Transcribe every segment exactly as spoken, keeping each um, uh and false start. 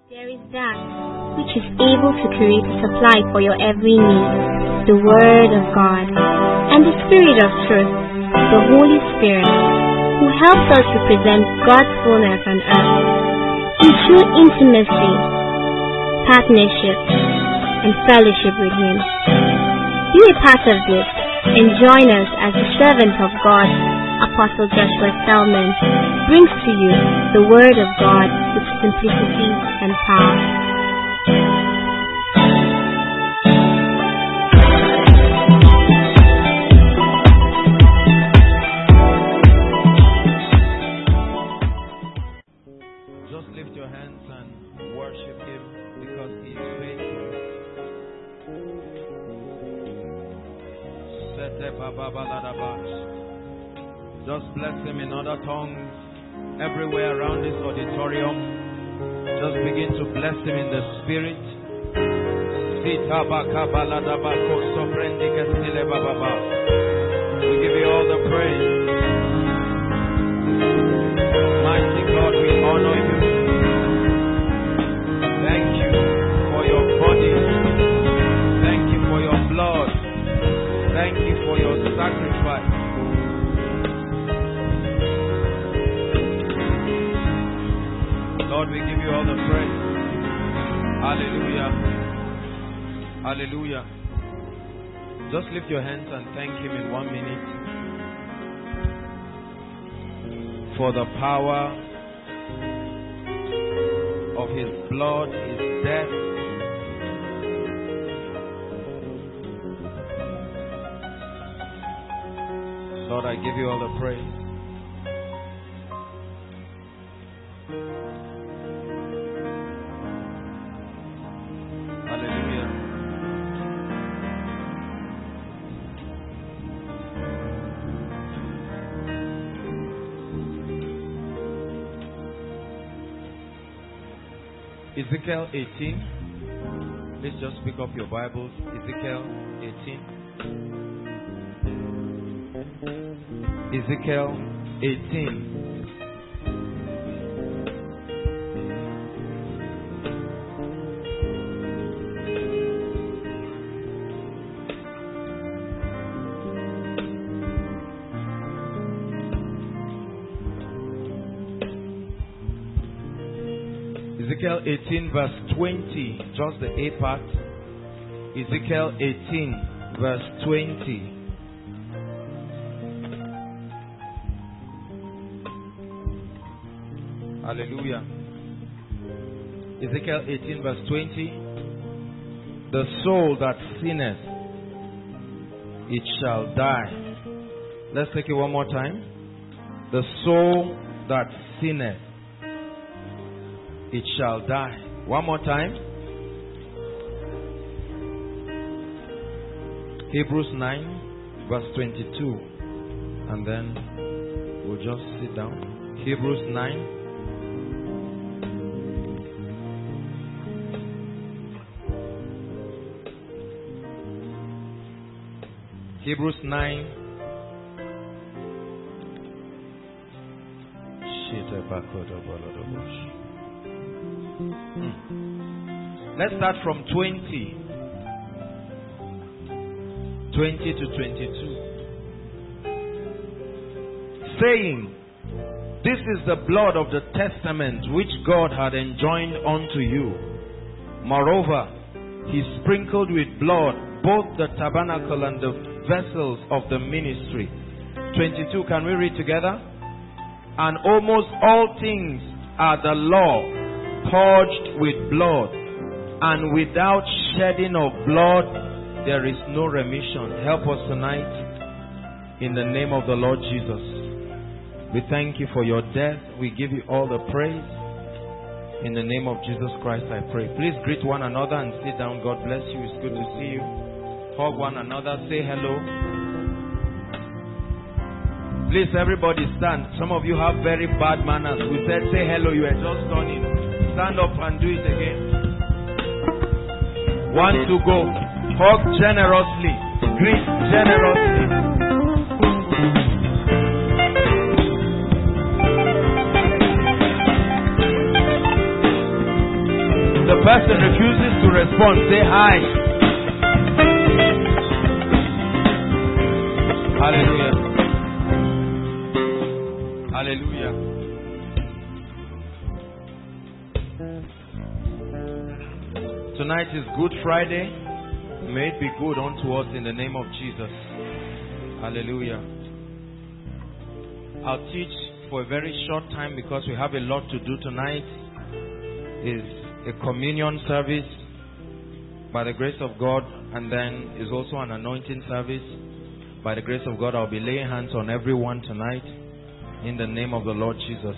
There is that which is able to create a supply for your every need, the Word of God, and the Spirit of truth, the Holy Spirit, who helps us to present God's fullness on earth in true intimacy, partnership, and fellowship with Him. Be a part of this and join us as the servant of God, Apostle Joshua Selman, brings to you the Word of God with simplicity and power. Just lift your hands and worship Him because He is faithful. Just bless Him in other tongues everywhere around this auditorium. Just begin to bless Him in the Spirit. We give you all the praise. Mighty God, we honor you. Thank you for your body. Thank you for your blood. Thank you for your sacrifice. Lord, we give you all the praise. Hallelujah. Hallelujah. Just lift your hands and thank Him in one minute for the power of His blood, His death. Lord, I give you all the praise. Hallelujah. Ezekiel eighteen. Please just pick up your Bibles. Ezekiel eighteen. Ezekiel eighteen. Ezekiel eighteen verse twenty, just the A part. Ezekiel eighteen verse twenty. Hallelujah. Ezekiel eighteen verse twenty. The soul that sinneth, it shall die. Let's take it one more time. The soul that sinneth, it shall die. One more time. Hebrews nine verse twenty-two. And then we'll just sit down. Hebrews nine. Hebrews nine. Hmm. Let's start from twenty. twenty to twenty-two. Saying, this is the blood of the testament which God had enjoined unto you. Moreover, He sprinkled with blood both the tabernacle and the vessels of the ministry. twenty-two, can we read together? And almost all things are the law purged with blood, and without shedding of blood there is no remission. Help us tonight in the name of the Lord Jesus. We thank you for your death. We give you all the praise. In the name of Jesus Christ I pray. Please greet one another and sit down. God bless you. It's good to see you. Hug one another. Say hello. Please, everybody stand. Some of you have very bad manners. We said say hello. You are just turning. Stand up and do it again. One to go. Hug generously. Greet generously. the person refuses to respond, say hi. Hallelujah. Hallelujah. Tonight is Good Friday. May it be good unto us in the name of Jesus. Hallelujah. I'll teach for a very short time because we have a lot to do tonight. Is a communion service by the grace of God, and then is also an anointing service. By the grace of God, I'll be laying hands on everyone tonight in the name of the Lord Jesus.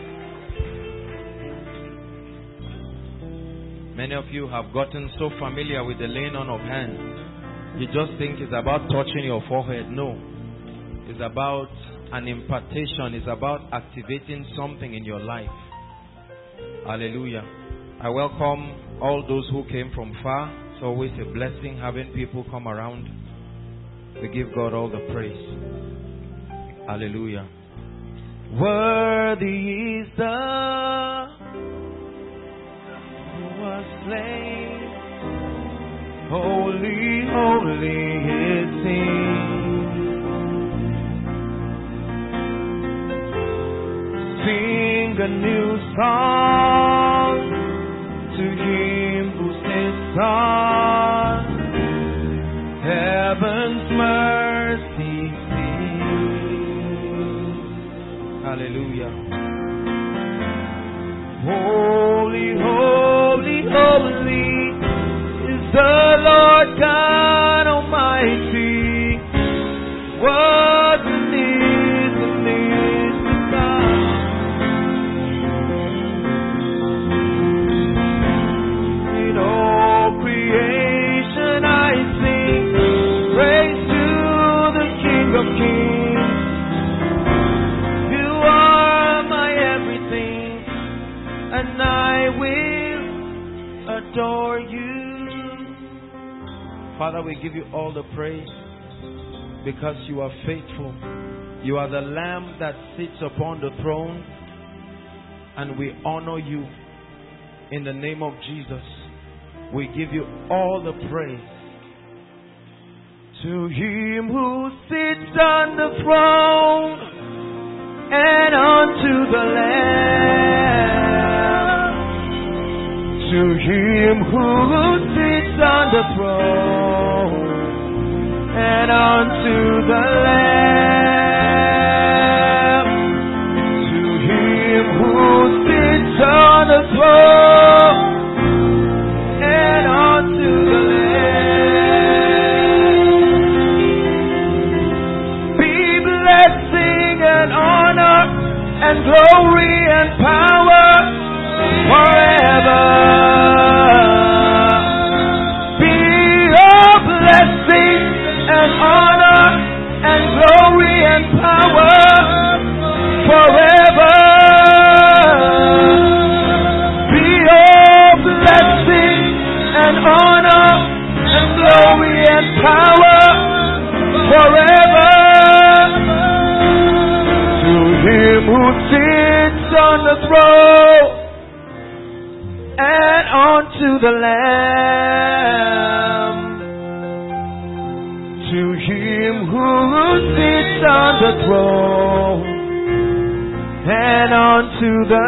Many of you have gotten so familiar with the laying on of hands. You just think it's about touching your forehead. No. It's about an impartation. It's about activating something in your life. Hallelujah. I welcome all those who came from far. It's always a blessing having people come around. We give God all the praise. Hallelujah. Worthy is the who was slain. Holy, holy is He. Sing a new song to Him who sits on heaven's mercy seat. Hallelujah. Holy, holy, holy is the Lord God Almighty. What is and is to come. In all creation I sing praise to the King of Kings. You are my everything, and I will adore you. Father, we give you all the praise because you are faithful. You are the Lamb that sits upon the throne, and we honor you in the name of Jesus. We give you all the praise. To Him who sits on the throne and unto the Lamb. To Him who sits on the throne and unto the Lamb. To Him who sits on the throne and unto the Lamb. Be blessing and honor and glory and power forever. Be a blessing and honor and glory and power forever. Be a blessing and honor and glory and power forever. To Him who sits on the throne and unto the Lamb. To Him who sits on the throne and unto the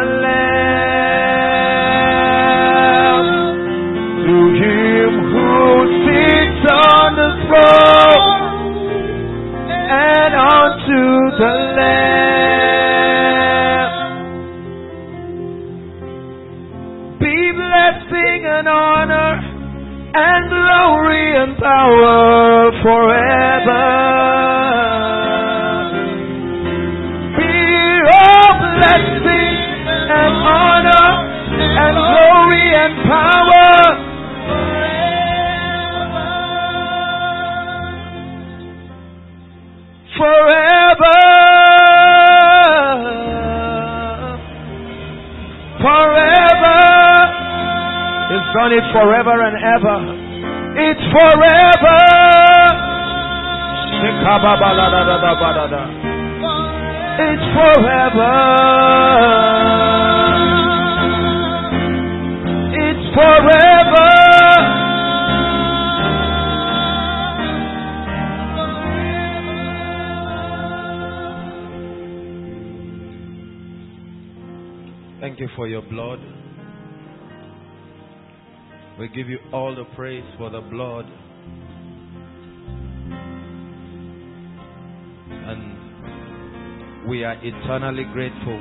Lamb. To Him who sits on the throne and unto the Lamb. Be blessing and honor and glory and power forever. Be all blessing and honor and glory and power forever. Forever. He's done it forever and ever. It's forever. It's forever. It's forever. Thank you for your blood. We give you all the praise for the blood. And we are eternally grateful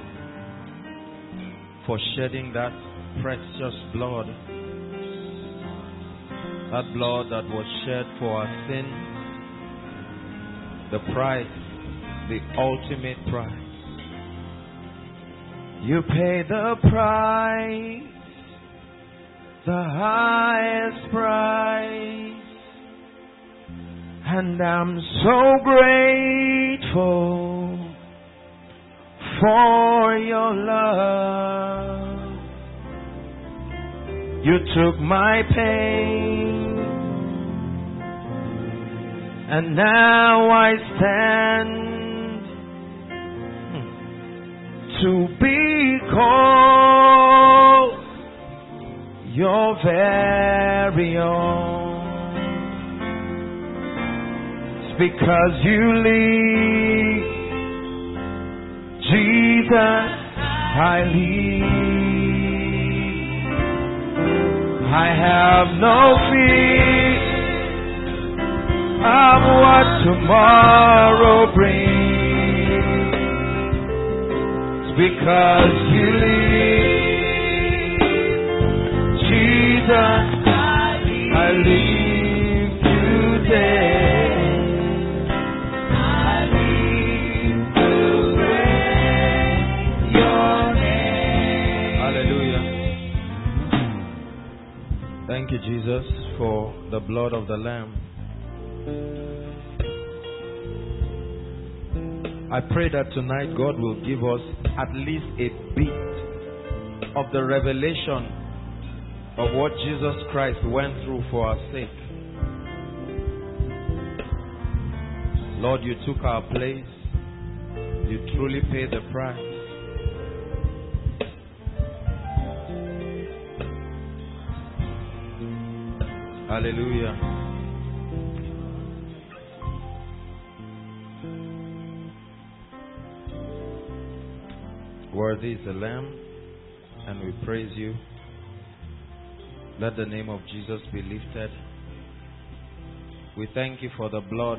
for shedding that precious blood. That blood that was shed for our sin. The price, the ultimate price. You pay the price, the highest price, and I'm so grateful for your love. You took my pain, and now I stand to be called your very own. It's because you live, Jesus, I live. I have no fear of what tomorrow brings. Because you live, Jesus, I live today. I live to praise your name. Hallelujah. Thank you, Jesus, for the blood of the Lamb. I pray that tonight God will give us at least a bit of the revelation of what Jesus Christ went through for our sake. Lord, you took our place. You truly paid the price. Hallelujah. Worthy is the Lamb, and we praise you. Let the name of Jesus be lifted. We thank you for the blood.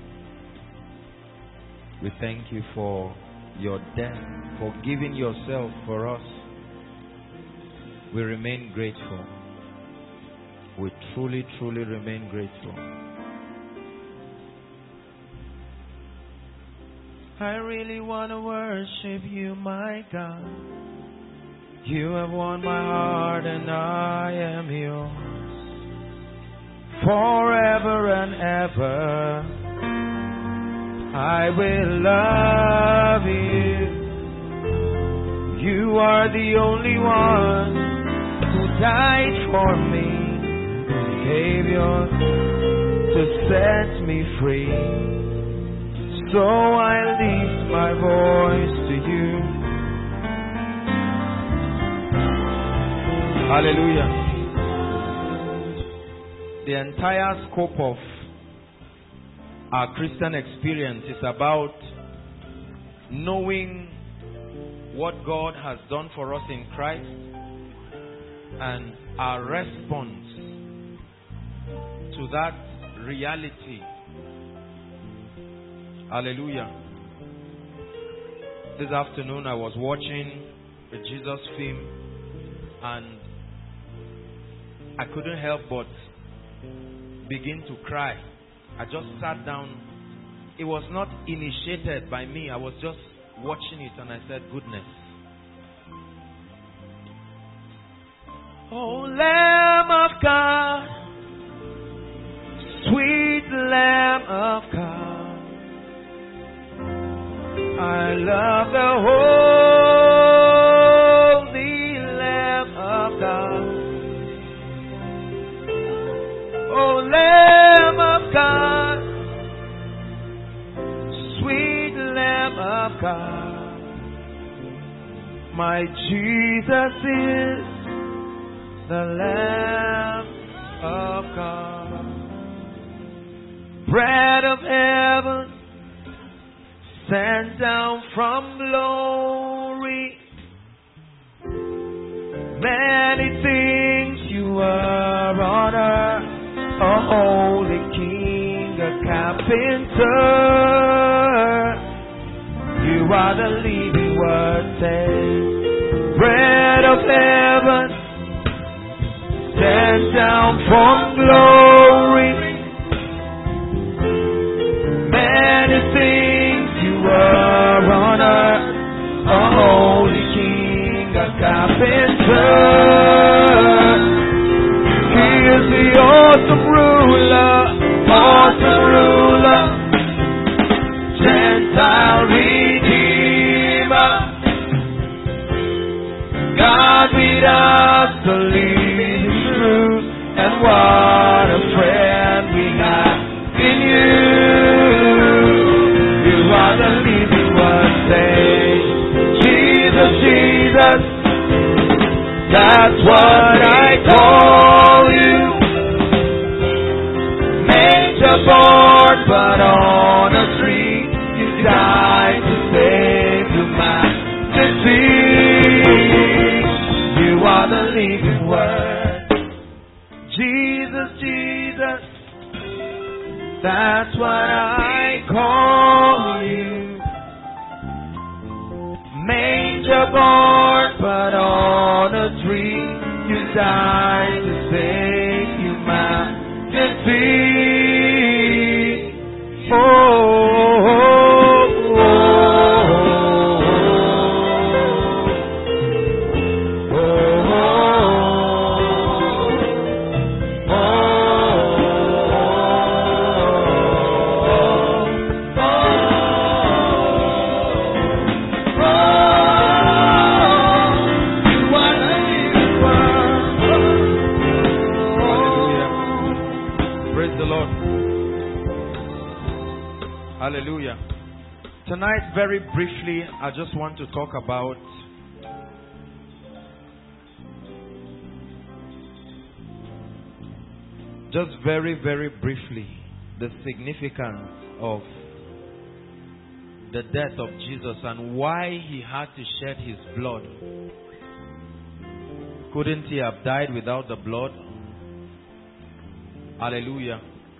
We thank you for your death, for giving yourself for us. We remain grateful. We truly, truly remain grateful. I really want to worship you, my God. You have won my heart and I am yours. Forever and ever, I will love you. You are the only one who died for me, gave yours to set me free. So I lift my voice to you. Hallelujah. The entire scope of our Christian experience is about knowing what God has done for us in Christ and our response to that reality. Hallelujah. This afternoon I was watching the Jesus film and I couldn't help but begin to cry. I just sat down. It was not initiated by me. I was just watching it and I said, goodness. Oh, Lamb of God, sweet Lamb of God, I love the holy Lamb of God. Oh, Lamb of God, sweet Lamb of God, my Jesus is the Lamb of God. Bread of heaven, sent down from glory. Many things you are on earth, a holy king, a carpenter. You are the living word, says, bread of heaven, sent down from glory. Many things you are on earth, a holy king, a carpenter. He is the awesome ruler, awesome ruler, Gentile Redeemer. God with us, the living truth, and what a friend we have in you. You are the living word, say, Jesus, Jesus, that's what I call you. Manger born, but on a tree, you died to save humanity. You are the living word. Jesus, Jesus, that's what I call you. Manger born, but on a tree, you died to save humanity. Oh, oh, oh, oh, oh, hallelujah. Tonight, very briefly, I just want to talk about just very, very briefly the significance of the death of Jesus and why he had to shed his blood. Couldn't he have died without the blood? Hallelujah.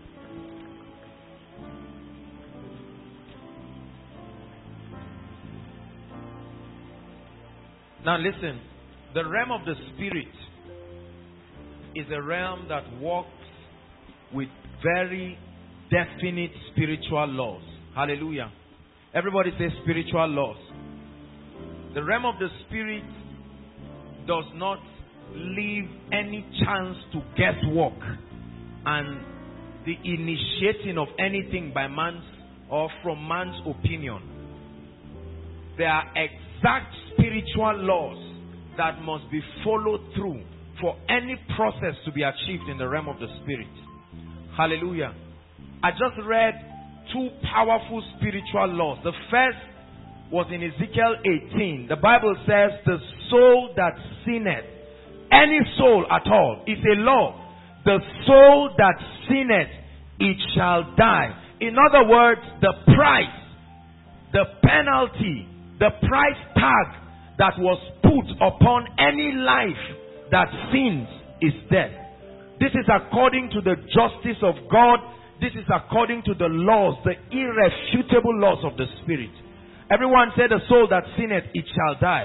Now listen, the realm of the spirit is a realm that works with very definite spiritual laws. Hallelujah. Everybody say spiritual laws. The realm of the spirit does not leave any chance to guesswork and the initiating of anything by man's or from man's opinion. There are exact spiritual laws that must be followed through for any process to be achieved in the realm of the spirit. Hallelujah. I just read two powerful spiritual laws. The first was in Ezekiel eighteen. The Bible says, the soul that sinneth, any soul at all, is a law. The soul that sinneth, it shall die. In other words, the price, the penalty, the price tag that was put upon any life that sins is death. This is according to the justice of God. This is according to the laws, the irrefutable laws of the Spirit. Everyone said, the soul that sinneth, it shall die.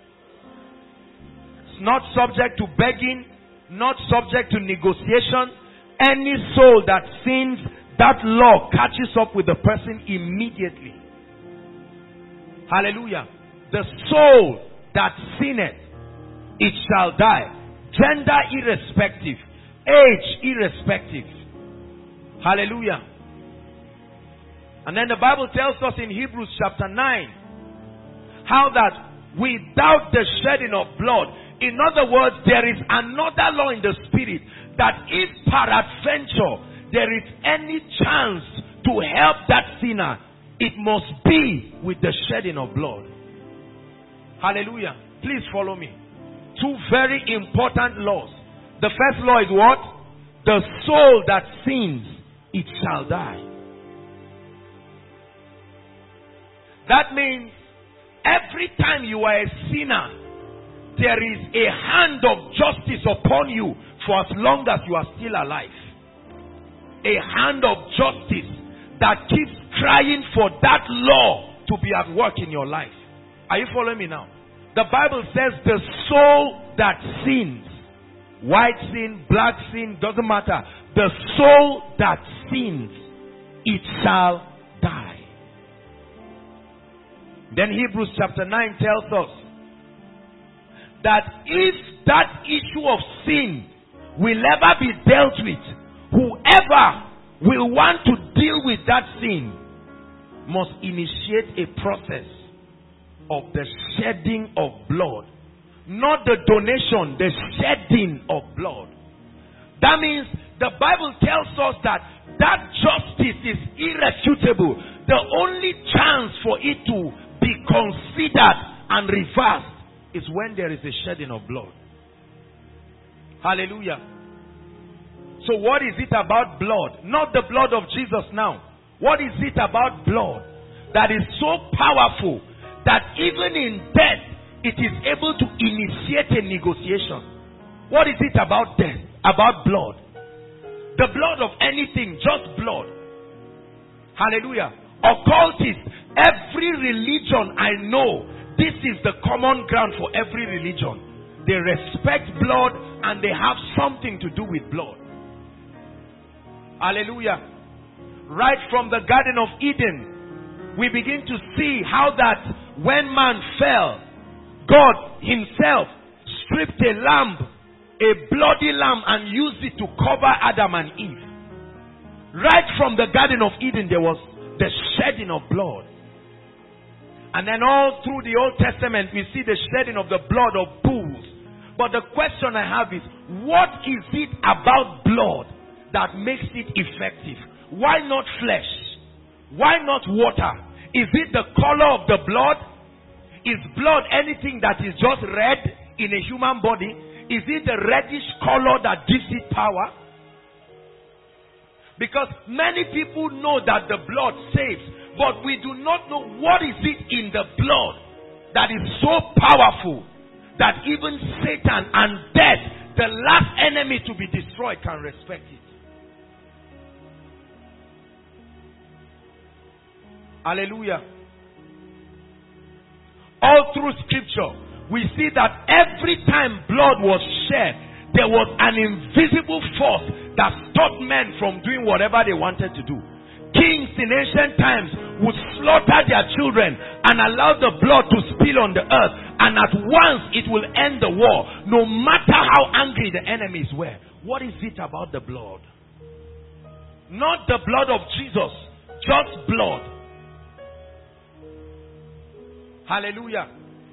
It's not subject to begging, not subject to negotiation. Any soul that sins, that law catches up with the person immediately. Hallelujah. The soul that sinneth, it shall die. Gender irrespective, age irrespective. Hallelujah. And then the Bible tells us in Hebrews chapter nine how that without the shedding of blood, in other words, there is another law in the spirit that if peradventure there is any chance to help that sinner, it must be with the shedding of blood. Hallelujah. Please follow me. Two very important laws. The first law is what? The soul that sins, it shall die. That means every time you are a sinner, there is a hand of justice upon you for as long as you are still alive. A hand of justice that keeps crying for that law to be at work in your life. Are you following me now? The Bible says the soul that sins, white sin, black sin, doesn't matter. The soul that sins, it shall die. Then Hebrews chapter nine tells us that if that issue of sin will ever be dealt with, whoever will want to deal with that sin must initiate a process of the shedding of blood. Not the donation, the shedding of blood. That means the Bible tells us that that justice is irrefutable. The only chance for it to be considered and reversed is when there is a shedding of blood. Hallelujah. So what is it about blood? Not the blood of Jesus now. What is it about blood that is so powerful that even in death it is able to initiate a negotiation? What is it about death? About blood? The blood of anything, just blood. Hallelujah. Occultists, every religion I know, this is the common ground for every religion. They respect blood and they have something to do with blood. Hallelujah. Right from the Garden of Eden, we begin to see how that when man fell, God himself stripped a lamb, a bloody lamb, and used it to cover Adam and Eve. Right from the Garden of Eden, there was the shedding of blood. And then all through the Old Testament, we see the shedding of the blood of bulls. But the question I have is, what is it about blood that makes it effective? Why not flesh? Why not water? Is it the color of the blood? Is blood anything that is just red in a human body? Is it the reddish color that gives it power? Because many people know that the blood saves, but we do not know what is it in the blood that is so powerful that even Satan and death, the last enemy to be destroyed, can respect it. Hallelujah. All through scripture, we see that every time blood was shed, there was an invisible force that stopped men from doing whatever they wanted to do. Kings in ancient times would slaughter their children and allow the blood to spill on the earth, and at once it will end the war, no matter how angry the enemies were. What is it about the blood? Not the blood of Jesus, just blood. Hallelujah.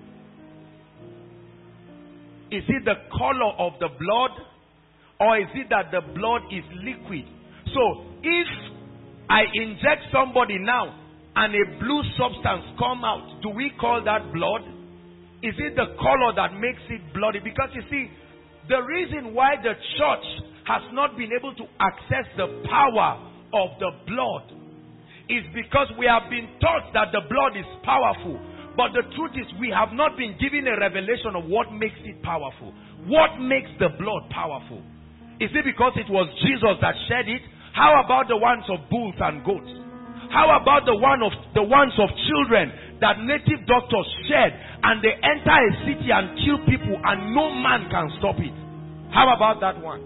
Is it the color of the blood, or is it that the blood is liquid? So if I inject somebody now and a blue substance come out, do we call that blood? Is it the color that makes it bloody? Because you see, the reason why the church has not been able to access the power of the blood is because we have been taught that the blood is powerful. But the truth is, we have not been given a revelation of what makes it powerful. What makes the blood powerful? Is it because it was Jesus that shed it? How about the ones of bulls and goats? How about the one of the ones of children that native doctors shed, and they enter a city and kill people and no man can stop it? How about that one?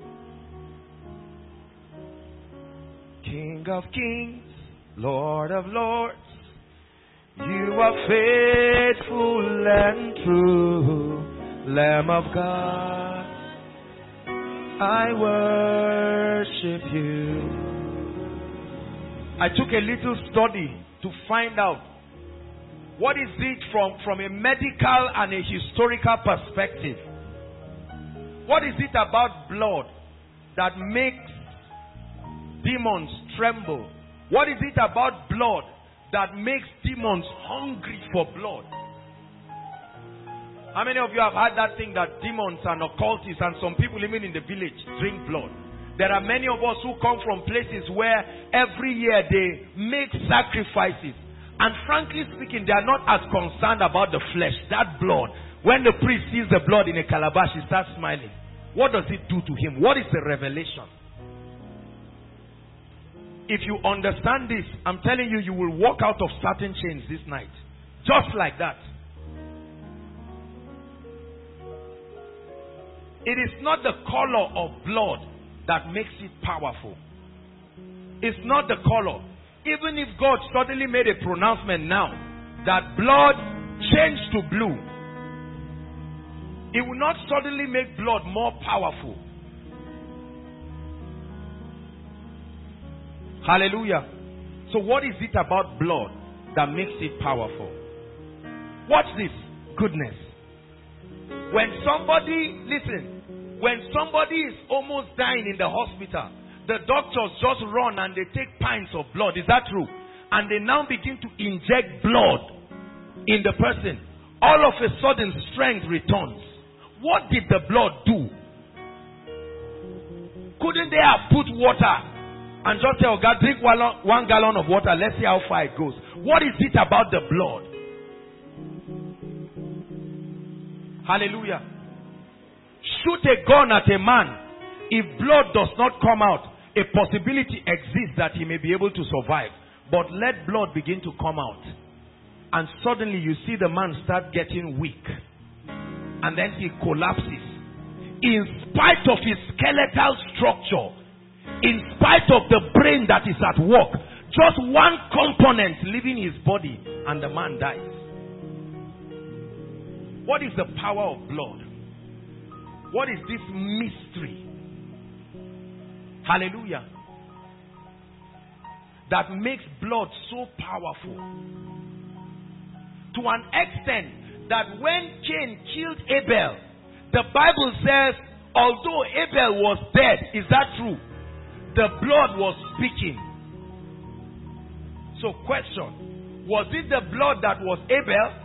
King of kings, Lord of lords, you are faithful and true, Lamb of God, I worship you. I took a little study to find out what is it from, from a medical and a historical perspective. What is it about blood that makes demons tremble? What is it about blood that makes demons hungry for blood? How many of you have had that thing that demons and occultists and some people even in the village drink blood? There are many of us who come from places where every year they make sacrifices. And frankly speaking, they are not as concerned about the flesh, that blood. When the priest sees the blood in a calabash, he starts smiling. What does it do to him? What is the revelation? If you understand this, I'm telling you, you will walk out of certain chains this night. Just like that. It is not the color of blood that makes it powerful. It's not the color. Even if God suddenly made a pronouncement now that blood changed to blue, it will not suddenly make blood more powerful. Hallelujah. So what is it about blood that makes it powerful? Watch this. Goodness. When somebody, listen, when somebody is almost dying in the hospital, the doctors just run and they take pints of blood. Is that true? And they now begin to inject blood in the person. All of a sudden, strength returns. What did the blood do? Couldn't they have put water and just say, oh God, drink one, one gallon of water, let's see how far it goes? What is it about the blood? Hallelujah. Shoot a gun at a man. If blood does not come out, a possibility exists that he may be able to survive. But let blood begin to come out. And suddenly you see the man start getting weak. And then he collapses. In spite of his skeletal structure, in spite of the brain that is at work, just one component leaving his body and the man dies. What is the power of blood? What is this mystery? Hallelujah. That makes blood so powerful. To an extent that when Cain killed Abel, the Bible says, although Abel was dead, is that true? The blood was speaking. So question, was it the blood that was Abel?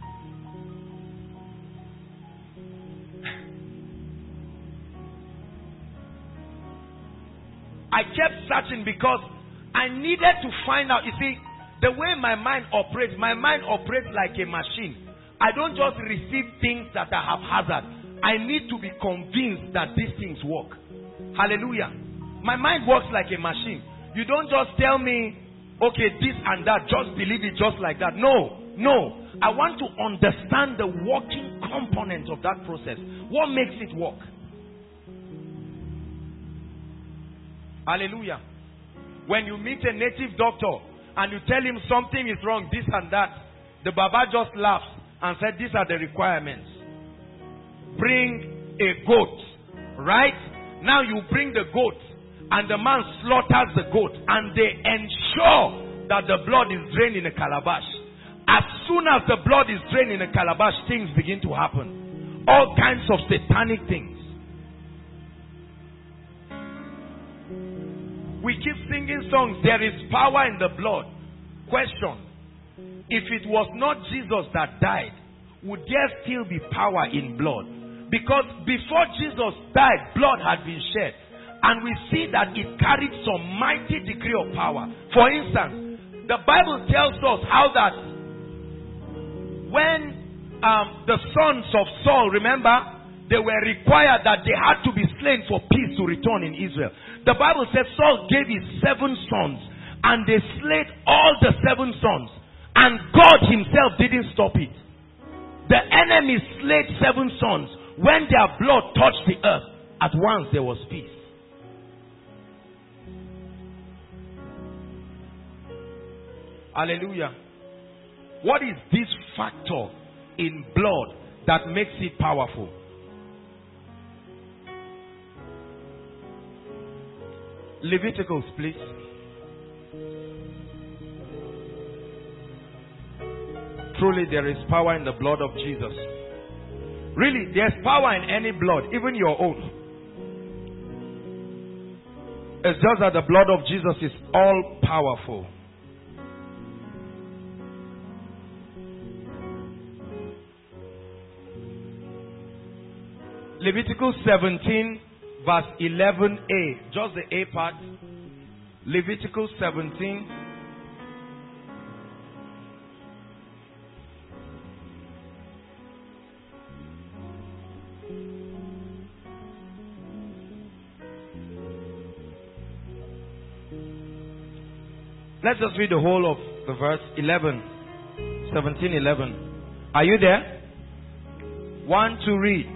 I kept searching because I needed to find out. You see, the way my mind operates, my mind operates like a machine. I don't just receive things that are haphazard. I need to be convinced that these things work. Hallelujah. My mind works like a machine. You don't just tell me, okay, this and that, just believe it just like that. No, no. I want to understand the working component of that process. What makes it work? Hallelujah. When you meet a native doctor and you tell him something is wrong, this and that, the Baba just laughs and said, these are the requirements. Bring a goat, right? Now you bring the goat and the man slaughters the goat and they ensure that the blood is drained in a calabash. As soon as the blood is drained in a calabash, things begin to happen. All kinds of satanic things. We keep singing songs, there is power in the blood. Question, if it was not Jesus that died, would there still be power in blood? Because before Jesus died, blood had been shed. And we see that it carried some mighty degree of power. For instance, the Bible tells us how that when um, the sons of Saul, remember, they were required that they had to be slain for peace to return in Israel. The Bible says Saul gave his seven sons and they slayed all the seven sons. And God himself didn't stop it. The enemy slayed seven sons. When their blood touched the earth, at once there was peace. Hallelujah. What is this factor in blood that makes it powerful? Leviticus, please. Truly there is power in the blood of Jesus. Really, there's power in any blood, even your own. It's just that the blood of Jesus is all powerful. Leviticus seventeen, verse eleven a. Just the A part. Leviticus seventeen. Let's just read the whole of the verse. eleven. seventeen, eleven. Are you there? One to read.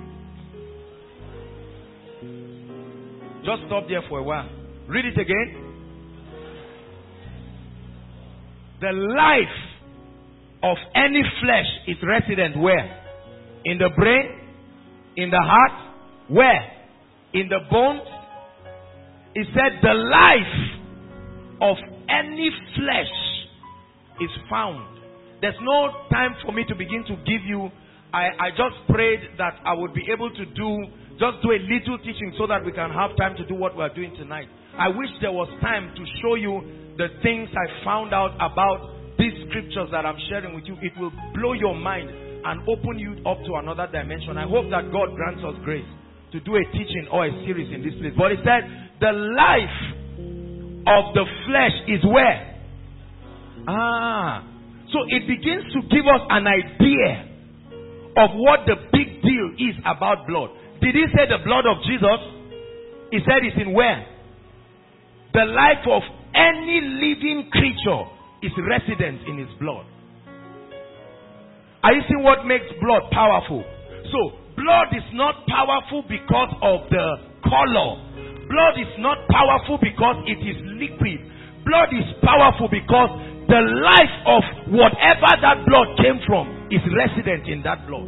Just stop there for a while. Read it again. The life of any flesh is resident where? In the brain? In the heart? Where? In the bones? It said the life of any flesh is found. There's no time for me to begin to give you. I, I just prayed that I would be able to do, just do a little teaching so that we can have time to do what we're doing tonight. I wish there was time to show you the things I found out about these scriptures that I'm sharing with you. It will blow your mind and open you up to another dimension. I hope that God grants us grace to do a teaching or a series in this place. But it said, the life of the flesh is where? Ah. So it begins to give us an idea of what the big deal is about blood. Did he say the blood of Jesus? He said it's in where? The life of any living creature is resident in his blood. Are you seeing what makes blood powerful? So, blood is not powerful because of the color. Blood is not powerful because it is liquid. Blood is powerful because the life of whatever that blood came from is resident in that blood.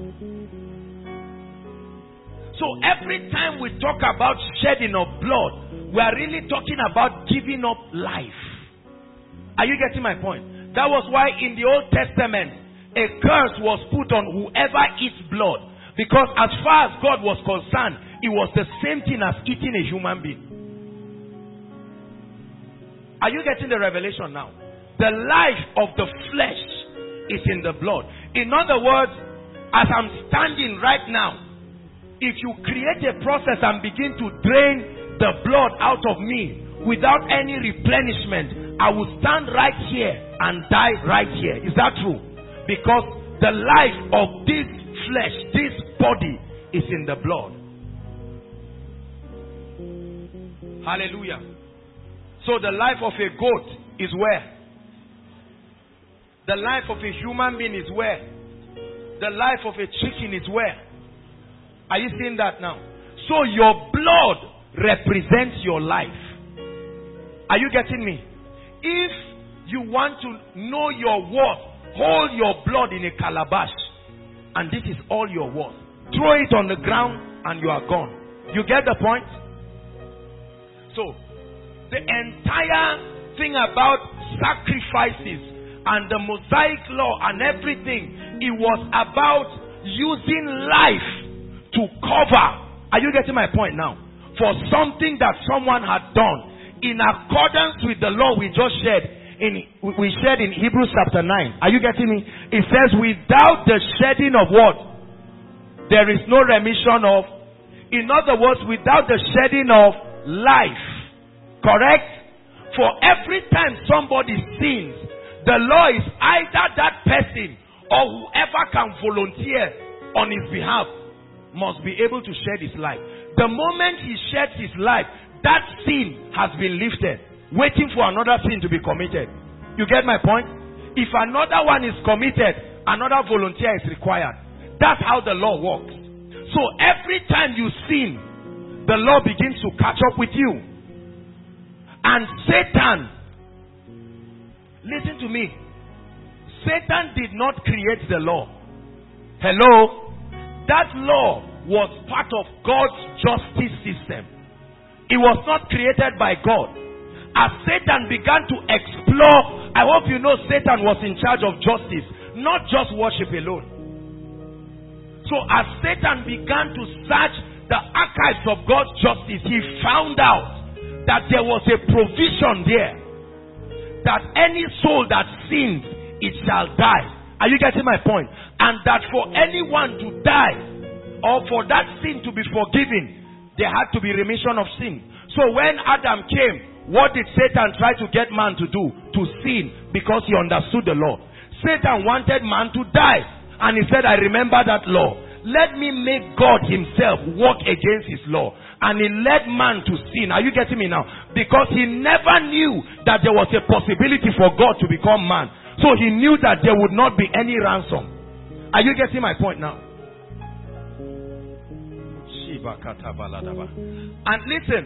So every time we talk about shedding of blood, we are really talking about giving up life. Are you getting my point? That was why in the Old Testament, a curse was put on whoever eats blood. Because as far as God was concerned, it was the same thing as eating a human being. Are you getting the revelation now? The life of the flesh is in the blood. In other words, as I'm standing right now, if you create a process and begin to drain the blood out of me without any replenishment, I will stand right here and die right here. Is that true? Because the life of this flesh, this body, is in the blood. Hallelujah. So the life of a goat is where? The life of a human being is where? The life of a chicken is where? Are you seeing that now? So your blood represents your life. Are you getting me? If you want to know your worth, hold your blood in a calabash, and this is all your worth. Throw it on the ground and you are gone. You get the point? So, the entire thing about sacrifices and the Mosaic law and everything, it was about using life to cover. Are you getting my point now? For something that someone had done in accordance with the law we just shared in we shared in Hebrews chapter nine. Are you getting me? It says, without the shedding of what? There is no remission of. In other words, without the shedding of life. Correct? For every time somebody sins, the law is either that person or whoever can volunteer on his behalf must be able to shed his life. The moment he sheds his life, that sin has been lifted, waiting for another sin to be committed. You get my point? If another one is committed, another volunteer is required. That's how the law works. So every time you sin, the law begins to catch up with you. And Satan, listen to me, Satan did not create the law. Hello? That law was part of God's justice system. It was not created by God. As Satan began to explore, I hope you know Satan was in charge of justice, not just worship alone. So as Satan began to search the archives of God's justice, he found out that there was a provision there, that any soul that sins, it shall die. Are you getting my point? And that for anyone to die or for that sin to be forgiven, there had to be remission of sin. So when Adam came, what did Satan try to get man to do? To sin, because he understood the law. Satan wanted man to die, and he said, I remember that law. Let me make God himself work against his law. And he led man to sin. Are you getting me now? Because he never knew that there was a possibility for God to become man. So he knew that there would not be any ransom. Are you getting my point now? And listen,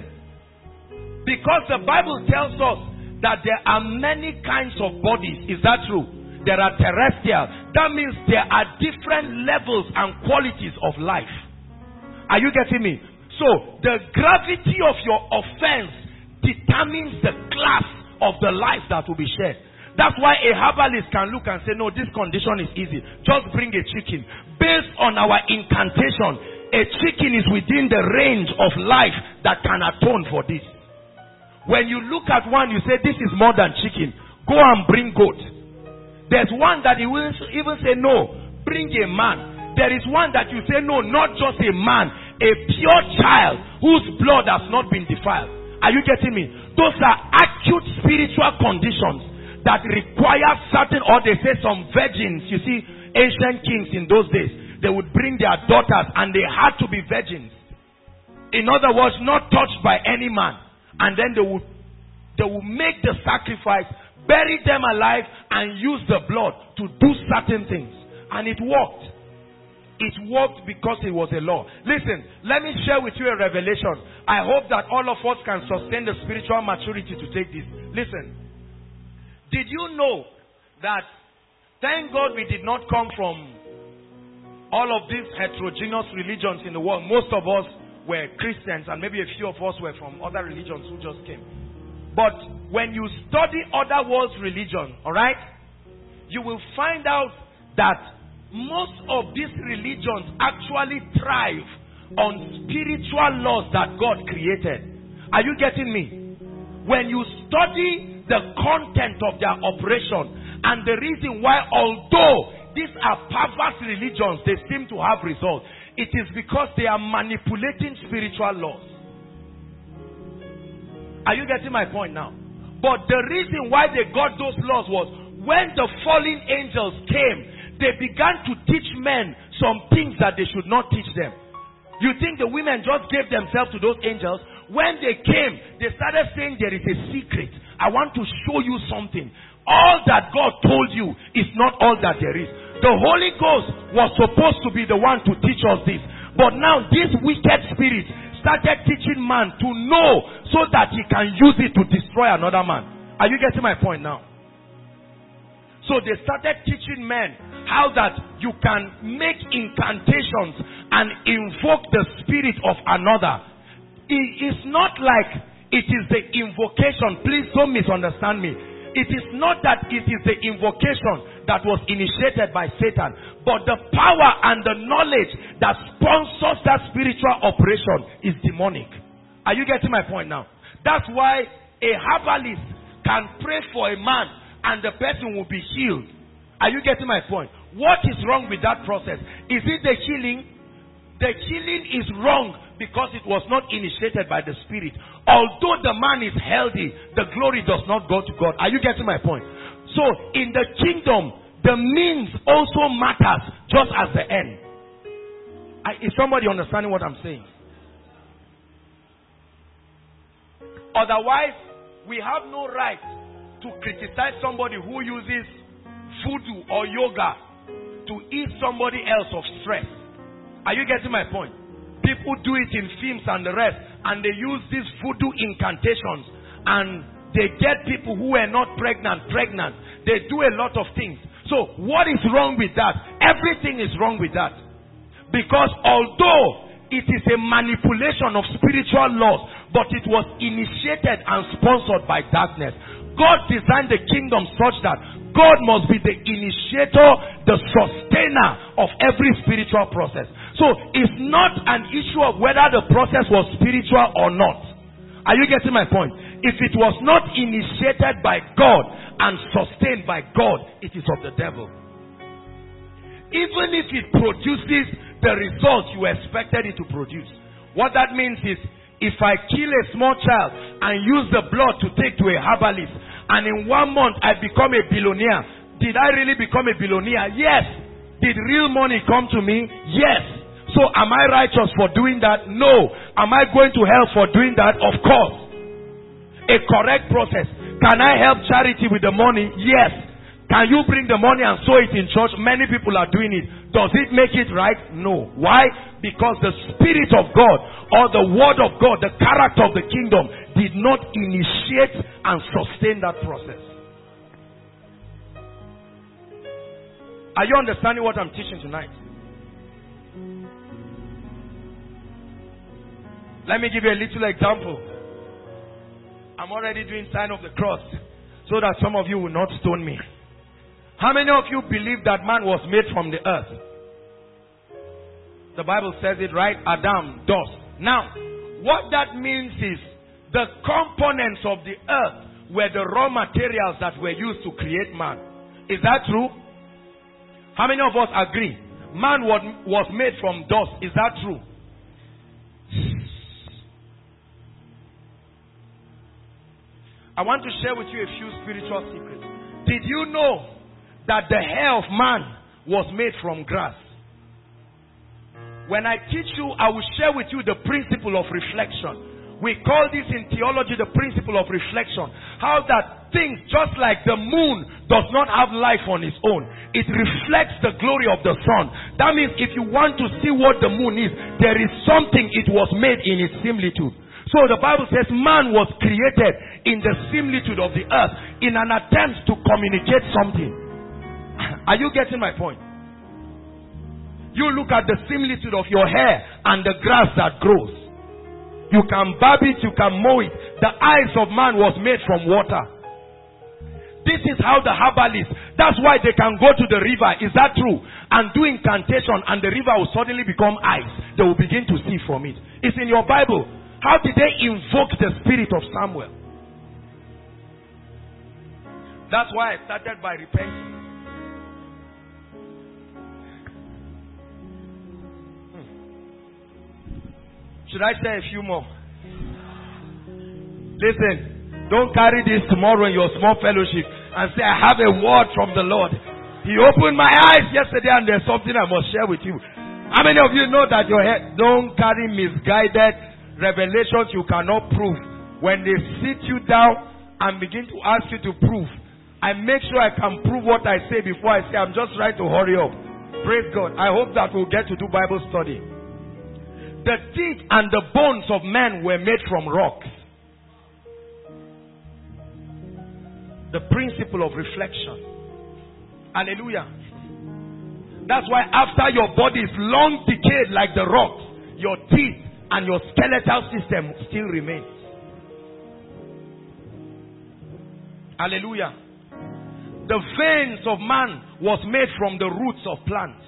because the Bible tells us that there are many kinds of bodies. Is that true? There are terrestrial. That means there are different levels and qualities of life. Are you getting me? So, the gravity of your offense determines the class of the life that will be shared. That's why a herbalist can look and say, no, this condition is easy. Just bring a chicken. Based on our incantation, a chicken is within the range of life that can atone for this. When you look at one, you say, this is more than chicken. Go and bring goat. There's one that he will even say, no, bring a man. There is one that you say, no, not just a man, a pure child whose blood has not been defiled. Are you getting me? Those are acute spiritual conditions that require certain, or they say some virgins. You see, ancient kings in those days, they would bring their daughters and they had to be virgins. In other words, not touched by any man. And then they would, they would make the sacrifice, bury them alive, and use the blood to do certain things. And it worked. It worked because it was a law. Listen, let me share with you a revelation. I hope that all of us can sustain the spiritual maturity to take this. Listen. Did you know that, thank God we did not come from all of these heterogeneous religions in the world. Most of us were Christians, and maybe a few of us were from other religions who just came. But when you study other world's religion, alright, you will find out that most of these religions actually thrive on spiritual laws that God created. Are you getting me? When you study the content of their operation and the reason why, although these are perverse religions, they seem to have results, it is because they are manipulating spiritual laws. Are you getting my point now? But the reason why they got those laws was when the fallen angels came, they began to teach men some things that they should not teach them. You think the women just gave themselves to those angels? When they came, they started saying there is a secret. I want to show you something. All that God told you is not all that there is. The Holy Ghost was supposed to be the one to teach us this. But now this wicked spirit started teaching man to know so that he can use it to destroy another man. Are you getting my point now? So they started teaching men how that you can make incantations and invoke the spirit of another. It is not like it is the invocation. Please don't misunderstand me. It is not that it is the invocation that was initiated by Satan, but the power and the knowledge that sponsors that spiritual operation is demonic. Are you getting my point now? That's why a herbalist can pray for a man and the person will be healed. Are you getting my point? What is wrong with that process? Is it the healing? The healing is wrong because it was not initiated by the Spirit. Although the man is healthy, the glory does not go to God. Are you getting my point? So, in the kingdom, the means also matters just as the end. I, is somebody understanding what I'm saying? Otherwise, we have no right to criticize somebody who uses voodoo or yoga to ease somebody else of stress. Are you getting my point? People do it in films and the rest, and they use these voodoo incantations, and they get people who are not pregnant, pregnant. They do a lot of things. So, what is wrong with that? Everything is wrong with that. Because although it is a manipulation of spiritual laws, but it was initiated and sponsored by darkness. God designed the kingdom such that God must be the initiator, the sustainer of every spiritual process. So it's not an issue of whether the process was spiritual or not. Are you getting my point? If it was not initiated by God and sustained by God, it is of the devil. Even if it produces the result you expected it to produce. What that means is, if I kill a small child and use the blood to take to a herbalist, and in one month I become a billionaire, did I really become a billionaire? Yes. Did real money come to me? Yes. So am I righteous for doing that? No. Am I going to hell for doing that? Of course. A correct process. Can I help charity with the money? Yes. Can you bring the money and sow it in church? Many people are doing it. Does it make it right? No. Why? Because the Spirit of God or the Word of God, the character of the kingdom, did not initiate and sustain that process. Are you understanding what I'm teaching tonight? Let me give you a little example. I'm already doing sign of the cross so that some of you will not stone me. How many of you believe that man was made from the earth? The Bible says it right, Adam, dust. Now, what that means is the components of the earth were the raw materials that were used to create man. Is that true? How many of us agree? Man was, was made from dust. Is that true? I want to share with you a few spiritual secrets. Did you know that the hair of man was made from grass? When I teach you, I will share with you the principle of reflection. We call this in theology the principle of reflection. How that things just like the moon does not have life on its own. It reflects the glory of the sun. That means if you want to see what the moon is, there is something it was made in its similitude. So the Bible says man was created in the similitude of the earth in an attempt to communicate something. Are you getting my point? You look at the similitude of your hair and the grass that grows. You can barb it, you can mow it. The eyes of man was made from water. This is how the herbalists, that's why they can go to the river, is that true? And do incantation and the river will suddenly become ice. They will begin to see from it. It's in your Bible. How did they invoke the spirit of Samuel? That's why I started by repenting. Hmm. Should I say a few more? Listen, don't carry this tomorrow in your small fellowship and say, I have a word from the Lord. He opened my eyes yesterday and there's something I must share with you. How many of you know that your head, don't carry misguided revelations you cannot prove. When they sit you down and begin to ask you to prove, I make sure I can prove what I say before I say. I'm just trying to hurry up. Praise God. I hope that we'll get to do Bible study. The teeth and the bones of men were made from rocks. The principle of reflection. Hallelujah. That's why after your body is long decayed like the rocks, your teeth and your skeletal system still remains. Hallelujah. The veins of man was made from the roots of plants.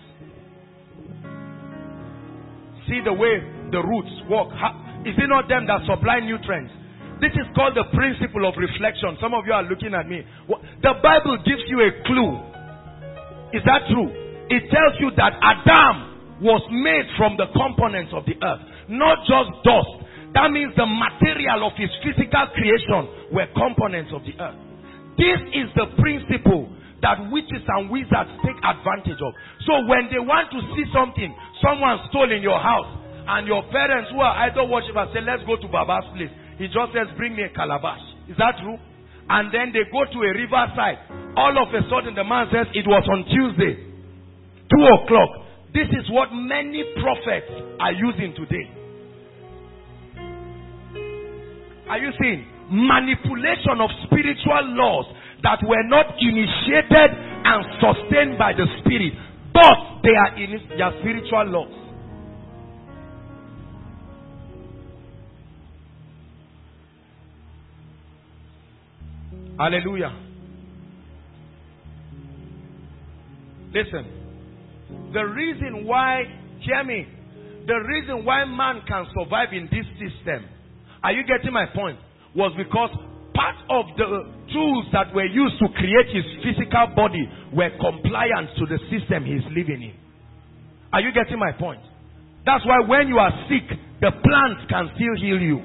See the way the roots work. Is it not them that supply nutrients? This is called the principle of reflection. Some of you are looking at me. The Bible gives you a clue. Is that true? It tells you that Adam was made from the components of the earth. Not just dust. That means the material of his physical creation were components of the earth. This is the principle that witches and wizards take advantage of. So when they want to see something, someone stole in your house, and your parents who are idol worshippers say, let's go to Baba's place. He just says, bring me a calabash. Is that true? And then they go to a riverside. All of a sudden the man says, it was on Tuesday, two o'clock. This is what many prophets are using today. Are you seeing? Manipulation of spiritual laws that were not initiated and sustained by the Spirit, but they are in their spiritual laws. Hallelujah. Listen. The reason why, hear me, the reason why man can survive in this system, are you getting my point? Was because part of the tools that were used to create his physical body were compliant to the system he's living in. Are you getting my point? That's why when you are sick, the plants can still heal you.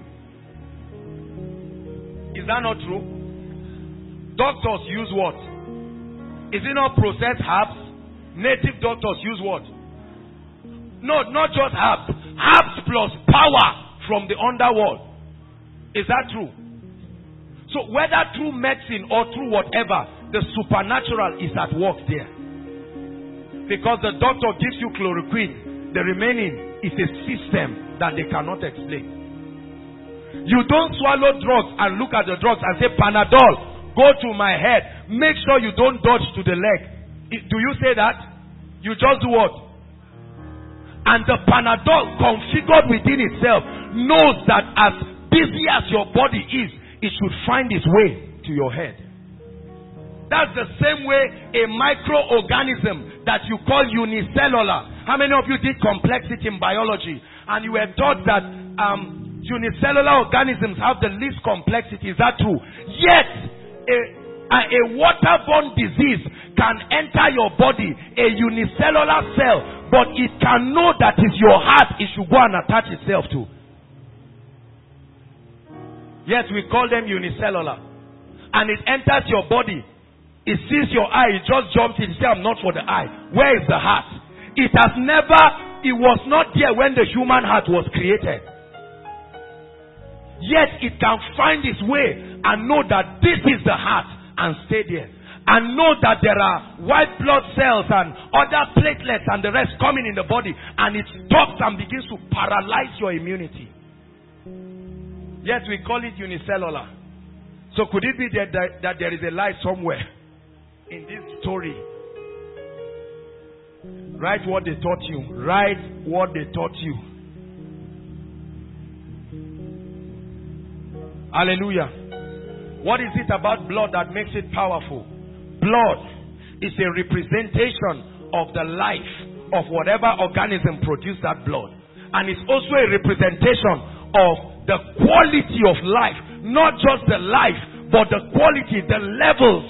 Is that not true? Doctors use what? Is it not processed herbs? Native doctors use what? No, not just herbs. Herbs plus power from the underworld. Is that true? So whether through medicine or through whatever, the supernatural is at work there. Because the doctor gives you chloroquine, the remaining is a system that they cannot explain. You don't swallow drugs and look at the drugs and say, Panadol, go to my head. Make sure you don't dodge to the leg. Do you say that? You just do what? And the Panadol configured within itself knows that as busy as your body is, it should find its way to your head. That's the same way a microorganism that you call unicellular. How many of you did complexity in biology and you were taught that um, unicellular organisms have the least complexity? Is that true? Yet, a, a, a waterborne disease can enter your body, a unicellular cell, but it can know that it's your heart it should go and attach itself to. Yes, we call them unicellular. And it enters your body. It sees your eye, it just jumps in. It says, I'm not for the eye. Where is the heart? It has never, it was not there when the human heart was created. Yet it can find its way and know that this is the heart and stay there. And know that there are white blood cells and other platelets and the rest coming in the body. And it stops and begins to paralyze your immunity. Yes, we call it unicellular. So could it be that, that, that there is a lie somewhere in this story? Write what they taught you. Write what they taught you. Hallelujah. What is it about blood that makes it powerful? Blood is a representation of the life of whatever organism produced that blood. And it's also a representation of the quality of life. Not just the life, but the quality, the levels.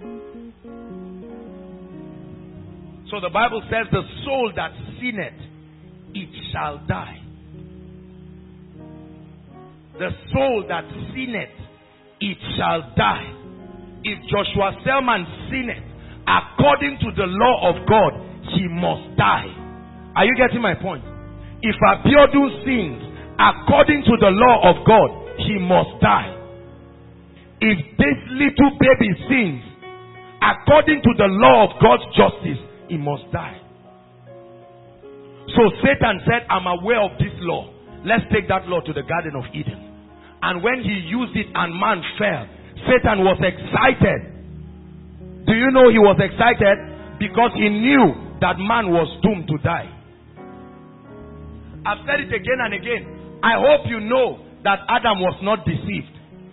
So the Bible says, the soul that sinneth, it shall die. The soul that sinneth, it shall die. If Joshua Selman sinneth, according to the law of God, he must die. Are you getting my point? If Abiodun sins, according to the law of God, he must die. If this little baby sins, according to the law of God's justice, he must die. So Satan said, I'm aware of this law. Let's take that law to the Garden of Eden. And when he used it and man fell, Satan was excited. Do you know he was excited? Because he knew that man was doomed to die. I've said it again and again. I hope you know that Adam was not deceived.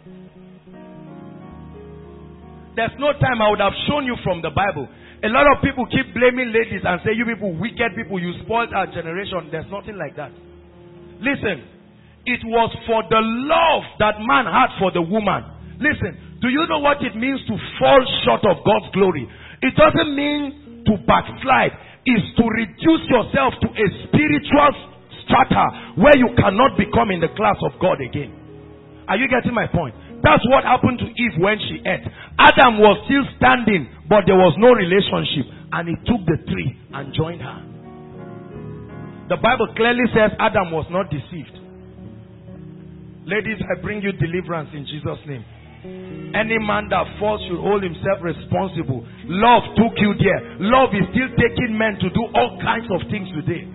There's no time I would have shown you from the Bible. A lot of people keep blaming ladies and say, you people, wicked people, you spoiled our generation. There's nothing like that. Listen, it was for the love that man had for the woman. Listen, do you know what it means to fall short of God's glory? It doesn't mean to backslide. It's to reduce yourself to a spiritual strata where you cannot become in the class of God again. Are you getting my point? That's what happened to Eve when she ate. Adam was still standing, but there was no relationship. And he took the tree and joined her. The Bible clearly says Adam was not deceived. Ladies, I bring you deliverance in Jesus' name. Any man that falls should hold himself responsible. Love took you there. Love is still taking men to do all kinds of things today.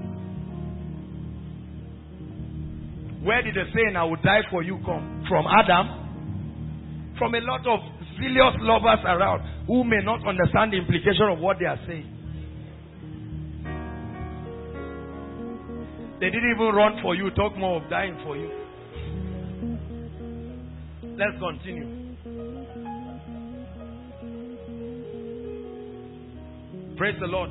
Where did the saying, I will die for you, come? From Adam? From a lot of zealous lovers around who may not understand the implication of what they are saying. They didn't even run for you, talk more of dying for you. Let's continue. Praise the Lord.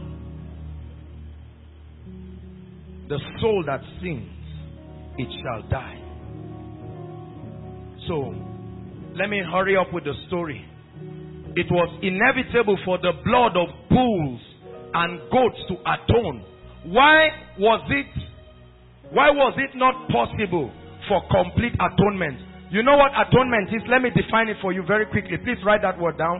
The soul that sins, it shall die. So, let me hurry up with the story. It was inevitable for the blood of bulls and goats to atone. Why was it Why was it not possible for complete atonement? You know what atonement is? Let me define it for you very quickly. Please write that word down.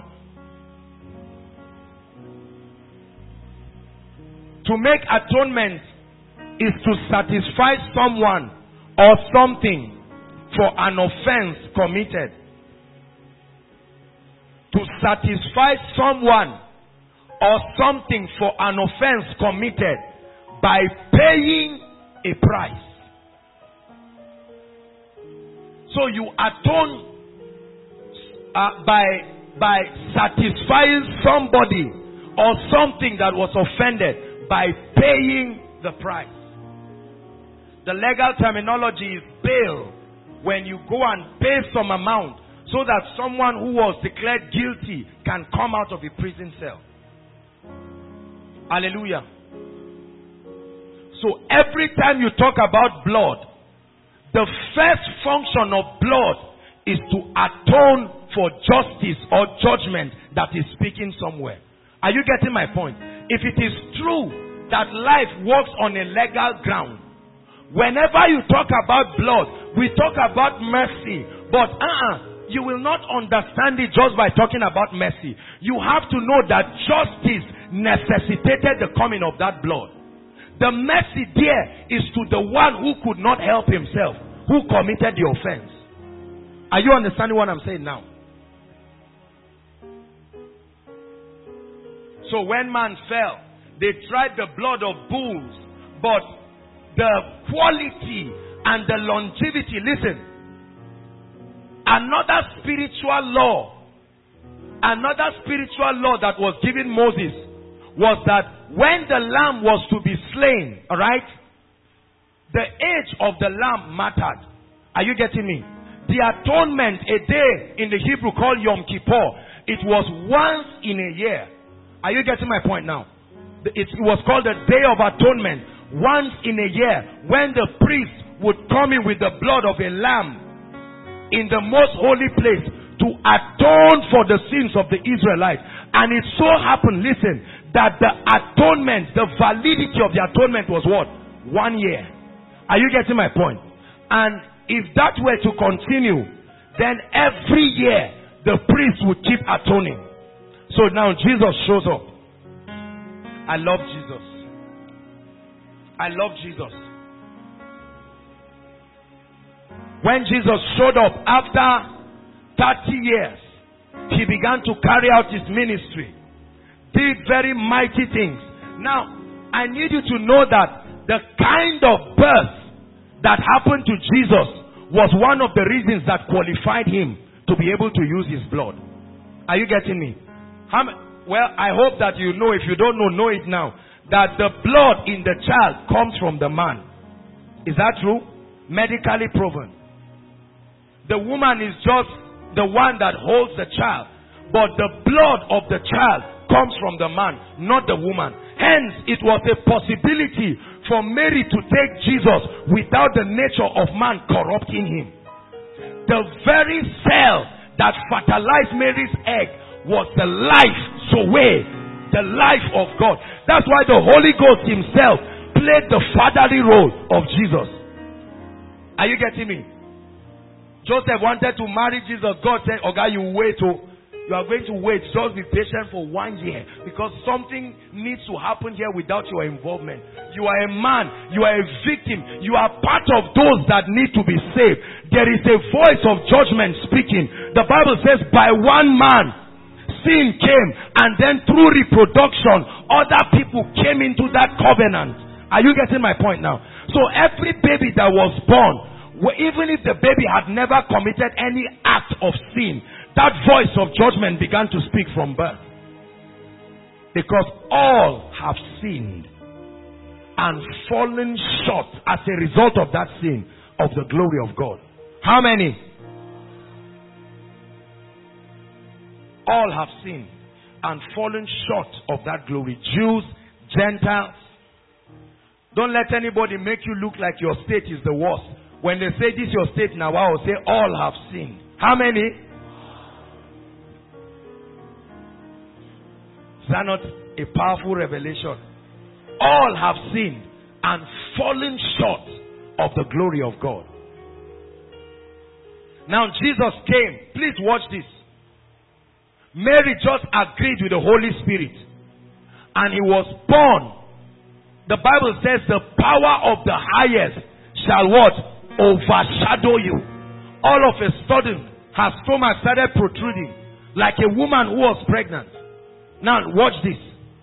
To make atonement is to satisfy someone or something for an offense committed. To satisfy someone or something for an offense committed by paying a price. So you atone uh, by by satisfying somebody or something that was offended by paying the price. The legal terminology is bail, when you go and pay some amount so that someone who was declared guilty can come out of a prison cell. Hallelujah. So every time you talk about blood, the first function of blood is to atone for justice or judgment that is speaking somewhere. Are you getting my point? If it is true that life works on a legal ground, whenever you talk about blood, we talk about mercy. But uh-uh, you will not understand it just by talking about mercy. You have to know that justice necessitated the coming of that blood. The mercy there is to the one who could not help himself, who committed the offense. Are you understanding what I'm saying now? So when man fell, they tried the blood of bulls, but the quality and the longevity, listen, another spiritual law, another spiritual law that was given Moses was that when the lamb was to be slain, alright, the age of the lamb mattered. Are you getting me? The atonement, a day in the Hebrew called Yom Kippur, it was once in a year. Are you getting my point now? It was called the Day of Atonement, once in a year, when the priest would come in with the blood of a lamb in the most holy place to atone for the sins of the Israelites. And it so happened, listen, that the atonement, the validity of the atonement was what? One year. Are you getting my point? And if that were to continue, then every year the priest would keep atoning. So now Jesus shows up. I love Jesus. I love Jesus. When Jesus showed up after thirty years, he began to carry out his ministry. Did very mighty things. Now, I need you to know that the kind of birth that happened to Jesus was one of the reasons that qualified him to be able to use his blood. Are you getting me? How, well, I hope that you know. If you don't know, know it now. That the blood in the child comes from the man. Is that true? Medically proven. The woman is just the one that holds the child. But the blood of the child comes from the man, not the woman. Hence, it was a possibility for Mary to take Jesus without the nature of man corrupting him. The very cell that fertilized Mary's egg was the life, Zoe, the life of God. That's why the Holy Ghost himself played the fatherly role of Jesus. Are you getting me? Joseph wanted to marry Jesus. God said, "Okay, you wait. Oh, you are going to wait. Just be patient for one year, because something needs to happen here without your involvement. You are a man. You are a victim. You are part of those that need to be saved. There is a voice of judgment speaking. The Bible says, by one man, sin came, and then through reproduction, other people came into that covenant." Are you getting my point now? So every baby that was born, even if the baby had never committed any act of sin, that voice of judgment began to speak from birth. Because all have sinned and fallen short as a result of that sin of the glory of God. How many? All have sinned and fallen short of that glory. Jews, Gentiles. Don't let anybody make you look like your state is the worst. When they say this is your state now, I will say all have sinned. How many? Is that not a powerful revelation? All have sinned and fallen short of the glory of God. Now Jesus came. Please watch this. Mary just agreed with the Holy Spirit. And he was born. The Bible says the power of the highest shall what? Overshadow you. All of a sudden, her stomach started protruding like a woman who was pregnant. Now watch this.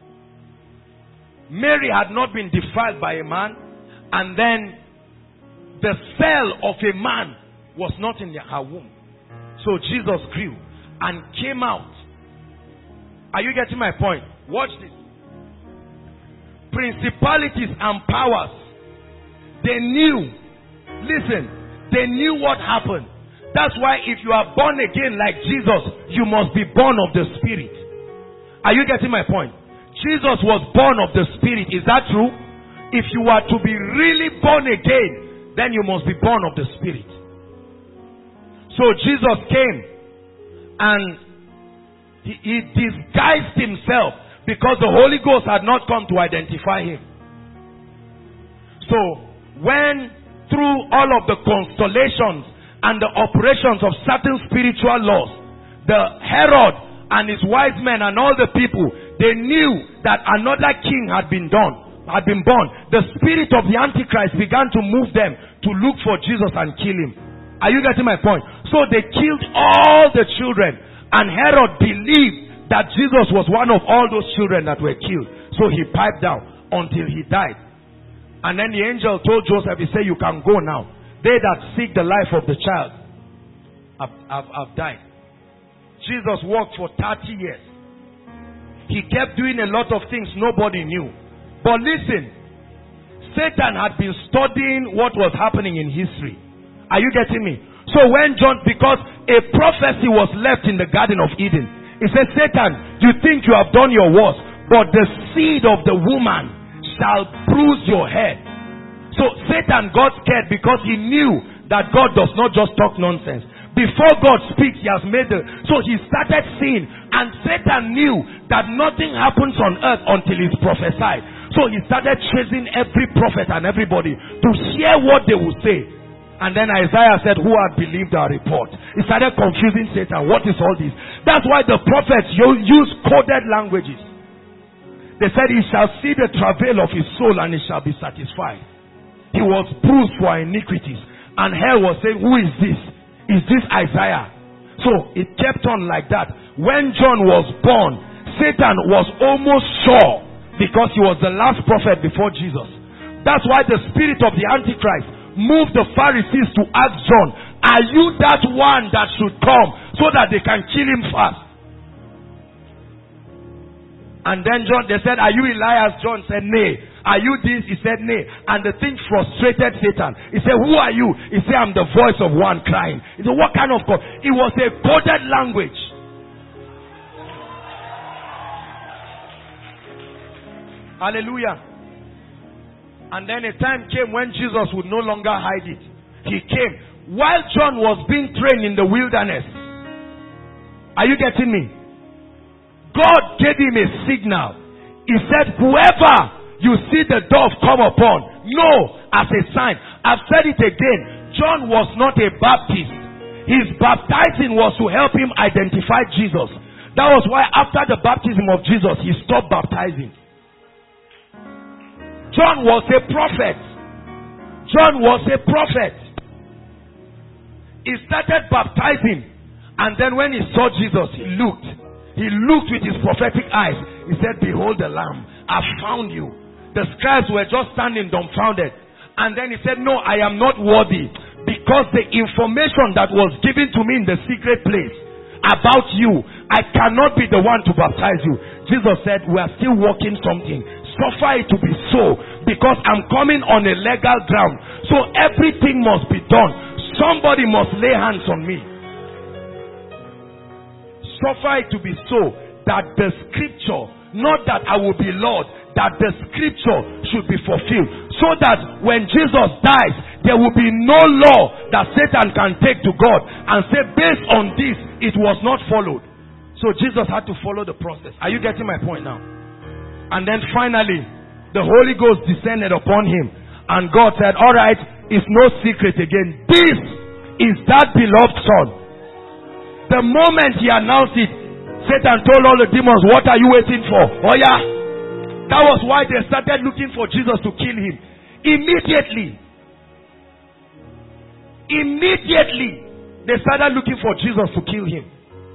Mary had not been defiled by a man, and then the cell of a man was not in her womb. So Jesus grew and came out. Are you getting my point? Watch this. Principalities and powers, they knew. Listen, they knew what happened. That's why if you are born again like Jesus, you must be born of the Spirit. Are you getting my point? Jesus was born of the Spirit. Is that true? If you are to be really born again, then you must be born of the Spirit. So Jesus came and he, he disguised himself because the Holy Ghost had not come to identify him. So when through all of the constellations and the operations of certain spiritual laws, the Herod and his wise men and all the people, they knew that another king had been done, had been born. The spirit of the Antichrist began to move them to look for Jesus and kill him. Are you getting my point? So they killed all the children, and Herod believed that Jesus was one of all those children that were killed. So he piped down until he died. And then the angel told Joseph, he said, you can go now. They that seek the life of the child have, have, have died. Jesus walked for thirty years. He kept doing a lot of things nobody knew. But listen, Satan had been studying what was happening in history. Are you getting me? So when John, because a prophecy was left in the Garden of Eden. He said, Satan, you think you have done your worst, but the seed of the woman shall bruise your head. So Satan got scared because he knew that God does not just talk nonsense. Before God speaks, he has made the... So he started seeing, and Satan knew that nothing happens on earth until it's prophesied. So he started chasing every prophet and everybody to hear what they would say. And then Isaiah said, who had believed our report? He started confusing Satan. What is all this? That's why the prophets use coded languages. They said, he shall see the travail of his soul and he shall be satisfied. He was bruised for our iniquities. And hell was saying, who is this? Is this Isaiah? So it kept on like that. When John was born, Satan was almost sure, because he was the last prophet before Jesus. That's why the spirit of the Antichrist moved the Pharisees to ask John, are you that one that should come so that they can kill him fast? And then John, they said, are you Elias? John said, nay. Are you this? He said, nay. And the thing frustrated Satan. He said, who are you? He said, I'm the voice of one crying. He said, what kind of God? It was a coded language. Hallelujah. And then a time came when Jesus would no longer hide it. He came. While John was being trained in the wilderness. Are you getting me? God gave him a signal. He said, whoever you see the dove come upon, know as a sign. I've said it again. John was not a Baptist. His baptizing was to help him identify Jesus. That was why after the baptism of Jesus, he stopped baptizing. John was a prophet. John was a prophet. He started baptizing, and then when he saw Jesus, he looked. He looked with his prophetic eyes. He said, behold the Lamb. I found you. The scribes were just standing dumbfounded. And then he said, no, I am not worthy, because the information that was given to me in the secret place about you, I cannot be the one to baptize you. Jesus said, we are still working something. Suffer it to be so, because I'm coming on a legal ground. So everything must be done. Somebody must lay hands on me. Suffer it to be so, that the scripture, not that I will be Lord, that the scripture should be fulfilled. So that when Jesus dies, there will be no law that Satan can take to God and say, based on this, it was not followed. So Jesus had to follow the process. Are you getting my point now? And then finally, the Holy Ghost descended upon him. And God said, all right, is no secret again. This is that beloved Son. The moment he announced it, Satan told all the demons, what are you waiting for? Oh yeah. That was why they started looking for Jesus to kill him. Immediately. Immediately. They started looking for Jesus to kill him.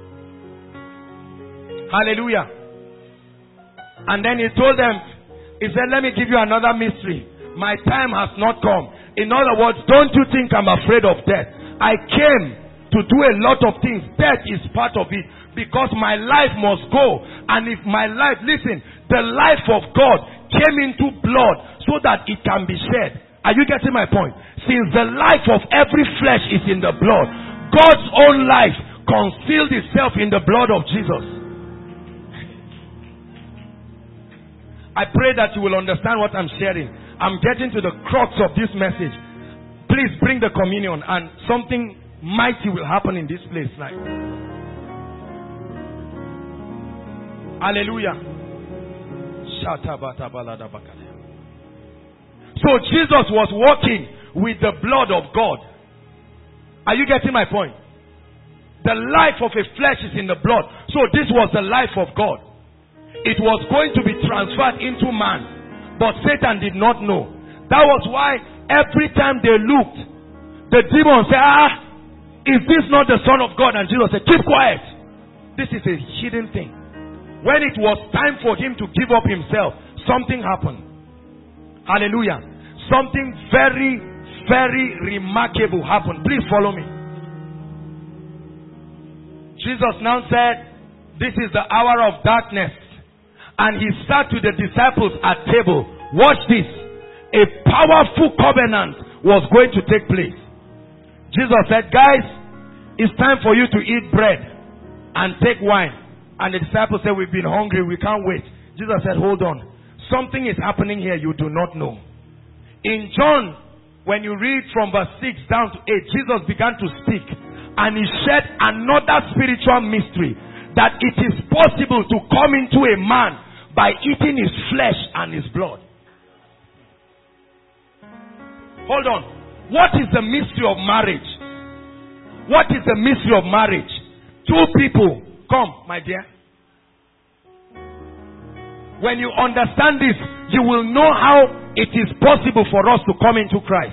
Hallelujah. And then he told them, he said, let me give you another mystery. My time has not come. In other words, don't you think I'm afraid of death? I came to do a lot of things. Death is part of it. Because my life must go. And if my life, listen, the life of God came into blood so that it can be shed. Are you getting my point? Since the life of every flesh is in the blood, God's own life concealed itself in the blood of Jesus. I pray that you will understand what I'm sharing. I'm getting to the crux of this message. Please bring the communion and something mighty will happen in this place. Like, hallelujah. So Jesus was walking with the blood of God. Are you getting my point? The life of a flesh is in the blood. So this was the life of God. It was going to be transferred into man. But Satan did not know. That was why every time they looked, the demons said, ah, is this not the Son of God? And Jesus said, keep quiet. This is a hidden thing. When it was time for him to give up himself, something happened. Hallelujah. Something very, very remarkable happened. Please follow me. Jesus now said, this is the hour of darkness. And he sat with the disciples at table. Watch this. A powerful covenant was going to take place. Jesus said, guys, it's time for you to eat bread and take wine. And the disciples said, we've been hungry, we can't wait. Jesus said, hold on. Something is happening here you do not know. In John, when you read from verse six down to eight, Jesus began to speak. And he shared another spiritual mystery. That it is possible to come into a man by eating his flesh and his blood. Hold on. What is the mystery of marriage? What is the mystery of marriage? Two people. Come, my dear. When you understand this, you will know how it is possible for us to come into Christ.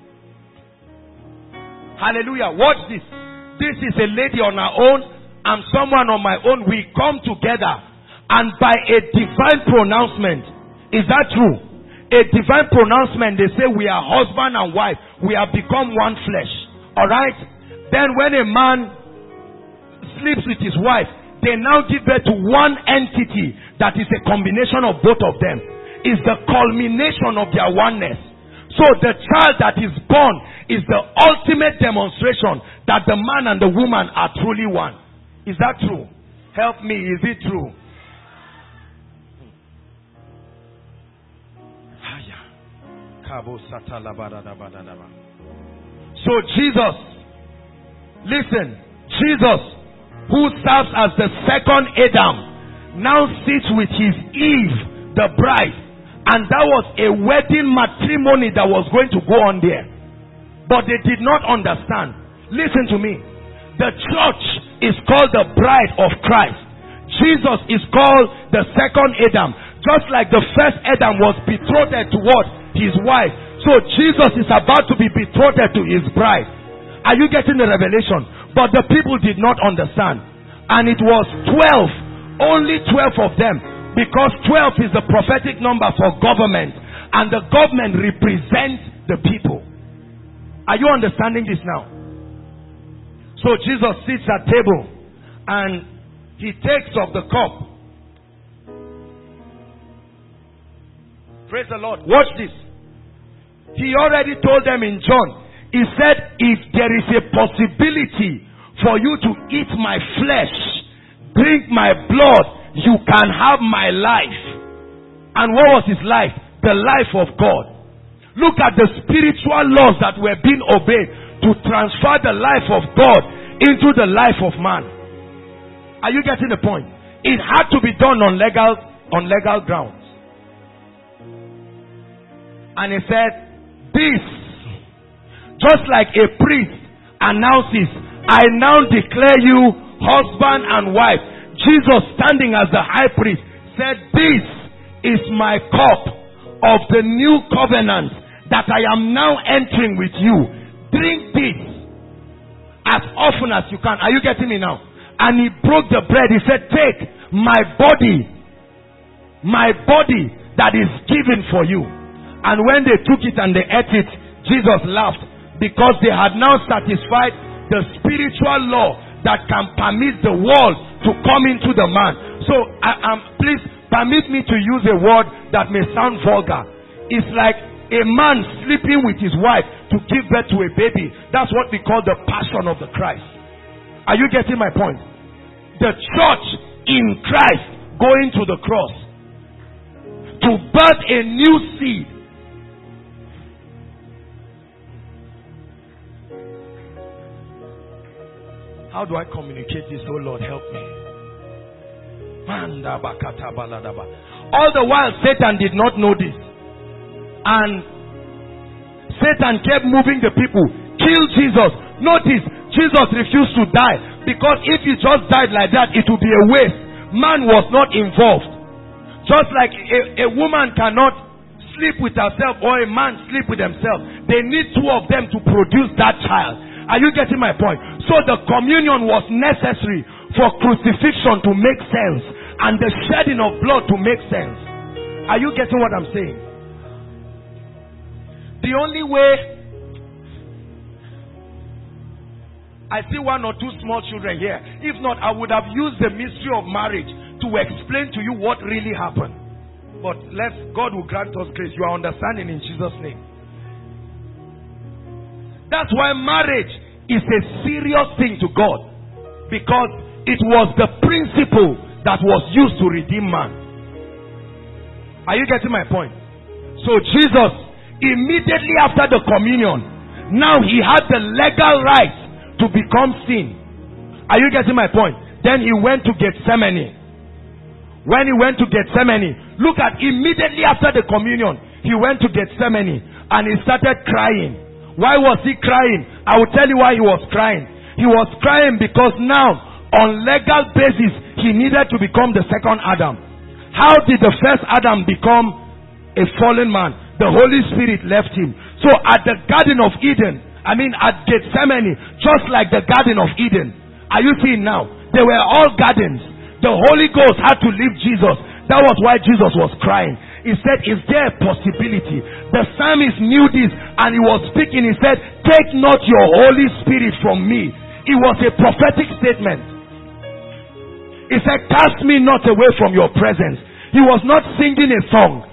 Hallelujah. Watch this. This is a lady on her own and someone on my own. We come together. And by a divine pronouncement, is that true? A divine pronouncement, they say we are husband and wife. We have become one flesh. Alright? Then when a man sleeps with his wife, they now give birth to one entity that is a combination of both of them. Is the culmination of their oneness. So the child that is born is the ultimate demonstration that the man and the woman are truly one. Is that true? Help me, is it true? So Jesus, listen, Jesus, who serves as the second Adam, now sits with his Eve, the bride. And that was a wedding matrimony that was going to go on there. But they did not understand. Listen to me. The church is called the bride of Christ. Jesus is called the second Adam. Just like the first Adam was betrothed to what? His wife. So Jesus is about to be betrothed to his bride. Are you getting the revelation? But the people did not understand. And it was twelve. Only twelve of them. Because twelve is the prophetic number for government. And the government represents the people. Are you understanding this now? So Jesus sits at table. And he takes of the cup. Praise the Lord. Watch this. He already told them in John. He said, if there is a possibility for you to eat my flesh, drink my blood, you can have my life. And what was his life? The life of God. Look at the spiritual laws that were being obeyed to transfer the life of God into the life of man. Are you getting the point? It had to be done on legal, on legal grounds. And he said, this Just like a priest announces, I now declare you husband and wife. Jesus, standing as the high priest, said, this is my cup of the new covenant that I am now entering with you. Drink this as often as you can. Are you getting me now? And he broke the bread. He said, take my body, my body that is given for you. And when they took it and they ate it, Jesus laughed, because they had now satisfied the spiritual law that can permit the world to come into the man. So, I, um, please permit me to use a word that may sound vulgar. It's like a man sleeping with his wife to give birth to a baby. That's what we call the passion of the Christ. Are you getting my point? The church in Christ going to the cross to birth a new seed. How do I communicate this? Oh Lord, help me. All the while Satan did not know this. And Satan kept moving the people. Kill Jesus. Notice, Jesus refused to die. Because if he just died like that, it would be a waste. Man was not involved. Just like a, a woman cannot sleep with herself or a man sleep with himself. They need two of them to produce that child. Are you getting my point? So the communion was necessary for crucifixion to make sense and the shedding of blood to make sense. Are you getting what I'm saying? The only way, I see one or two small children here. If not, I would have used the mystery of marriage to explain to you what really happened. But let's, God will grant us grace. You are understanding in Jesus' name. That's why marriage is a serious thing to God, because it was the principle that was used to redeem man. Are you getting my point? So Jesus, immediately after the communion, now he had the legal right to become sin. Are you getting my point? Then he went to Gethsemane. When he went to Gethsemane, look at, immediately after the communion, he went to Gethsemane and he started crying. Why was he crying? I will tell you why he was crying. He was crying because now, on legal basis, he needed to become the second Adam. How did the first Adam become a fallen man? The Holy Spirit left him. So at the Garden of Eden, I mean at Gethsemane, just like the Garden of Eden, are you seeing now? They were all gardens. The Holy Ghost had to leave Jesus. That was why Jesus was crying. He said, is there a possibility? The psalmist knew this and he was speaking. He said, take not your Holy Spirit from me. It was a prophetic statement. He said, cast me not away from your presence. He was not singing a song.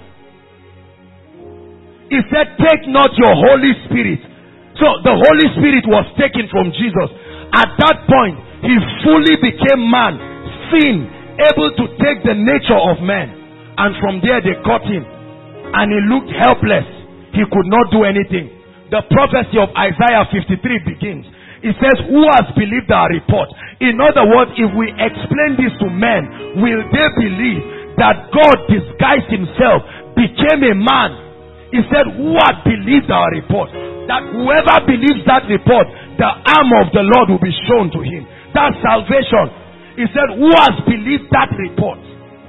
He said, take not your Holy Spirit. So the Holy Spirit was taken from Jesus. At that point, he fully became man, sin, able to take the nature of man. And from there they caught him. And he looked helpless. He could not do anything. The prophecy of Isaiah fifty-three begins. It says, who has believed our report? In other words, if we explain this to men, will they believe that God disguised himself, became a man? He said, who has believed our report? That whoever believes that report, the arm of the Lord will be shown to him. That's salvation. He said, who has believed that report?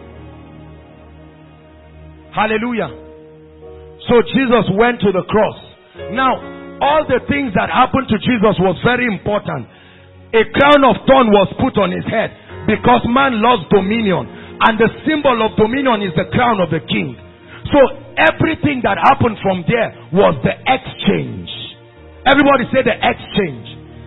Hallelujah. So Jesus went to the cross. Now, all the things that happened to Jesus was very important. A crown of thorn was put on his head because man lost dominion. And the symbol of dominion is the crown of the king. So everything that happened from there was the exchange. Everybody say the exchange.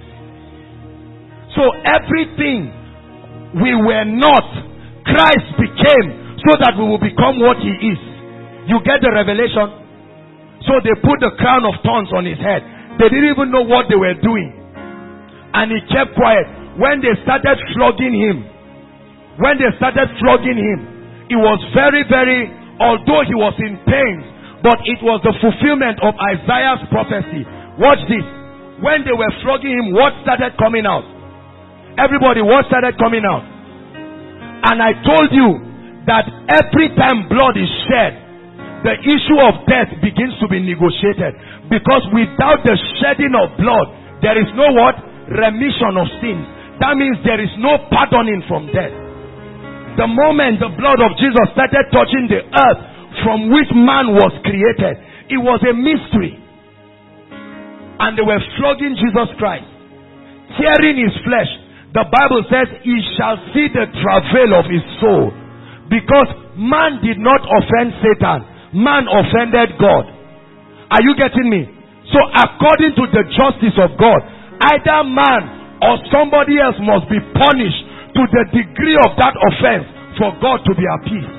So everything we were not, Christ became so that we will become what he is. You get the revelation? So they put the crown of thorns on his head. They didn't even know what they were doing. And he kept quiet. When they started flogging him, when they started flogging him, it was very, very, although he was in pain, but it was the fulfillment of Isaiah's prophecy. Watch this. When they were flogging him, what started coming out? Everybody, what started coming out? And I told you that every time blood is shed, the issue of death begins to be negotiated. Because without the shedding of blood, there is no what? Remission of sins. That means there is no pardoning from death. The moment the blood of Jesus started touching the earth from which man was created, it was a mystery. And they were flogging Jesus Christ, tearing his flesh. The Bible says, he shall see the travail of his soul. Because man did not offend Satan, man offended God. Are you getting me? So according to the justice of God, either man or somebody else must be punished to the degree of that offense for God to be appeased.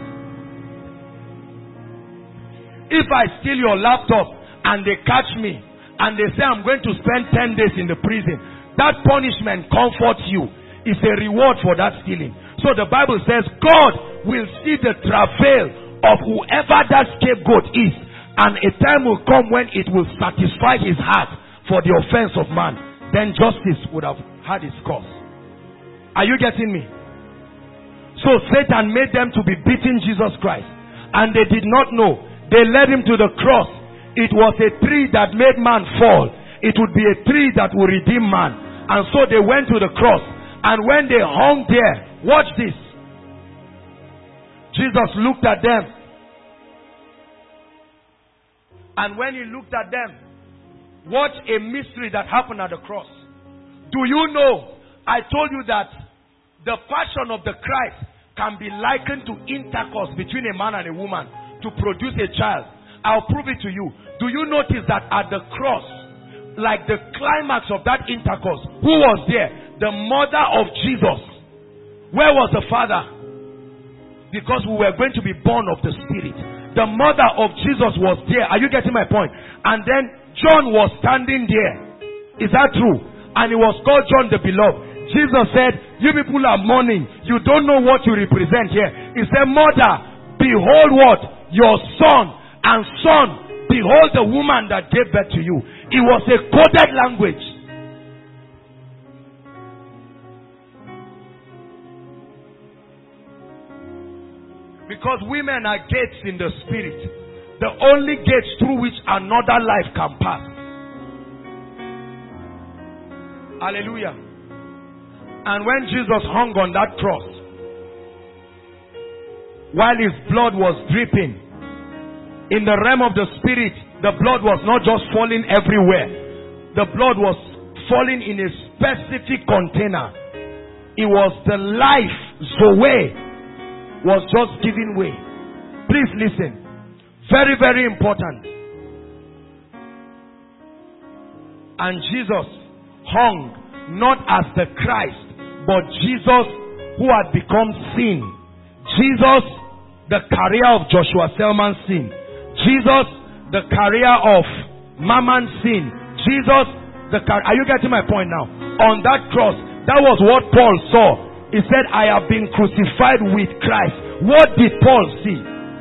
If I steal your laptop and they catch me and they say I'm going to spend ten days in the prison, that punishment comforts you. It's a reward for that stealing. So the Bible says God will see the travail of whoever that scapegoat is, and a time will come when it will satisfy his heart for the offense of man. Then justice would have had its course. Are you getting me? So Satan made them to be beating Jesus Christ, and they did not know. They led him to the cross. It was a tree that made man fall. It would be a tree that will redeem man. And so they went to the cross. And when they hung there, watch this. Jesus looked at them. And when he looked at them, watch a mystery that happened at the cross. Do you know, I told you that the passion of the Christ can be likened to intercourse between a man and a woman to produce a child. I'll prove it to you. Do you notice that at the cross, like the climax of that intercourse, who was there? The mother of Jesus. Where was the father? Because we were going to be born of the Spirit. The mother of Jesus was there. Are you getting my point? And then John was standing there. Is that true? And he was called John the Beloved. Jesus said, you people are mourning. You don't know what you represent here. He said, mother, behold what? Your son. And son, behold the woman that gave birth to you. It was a coded language. Because women are gates in the spirit. The only gates through which another life can pass. Hallelujah. And when Jesus hung on that cross, while his blood was dripping, in the realm of the spirit, the blood was not just falling everywhere. The blood was falling in a specific container. It was the life, Zoe, was just giving way. Please listen. Very, very important. And Jesus hung not as the Christ, but Jesus who had become sin. Jesus, the carrier of Joshua Selman's sin. Jesus, the carrier of Mammon sin. Jesus, the car- are you getting my point now? On that cross, that was what Paul saw. He said, I have been crucified with Christ. What did Paul see?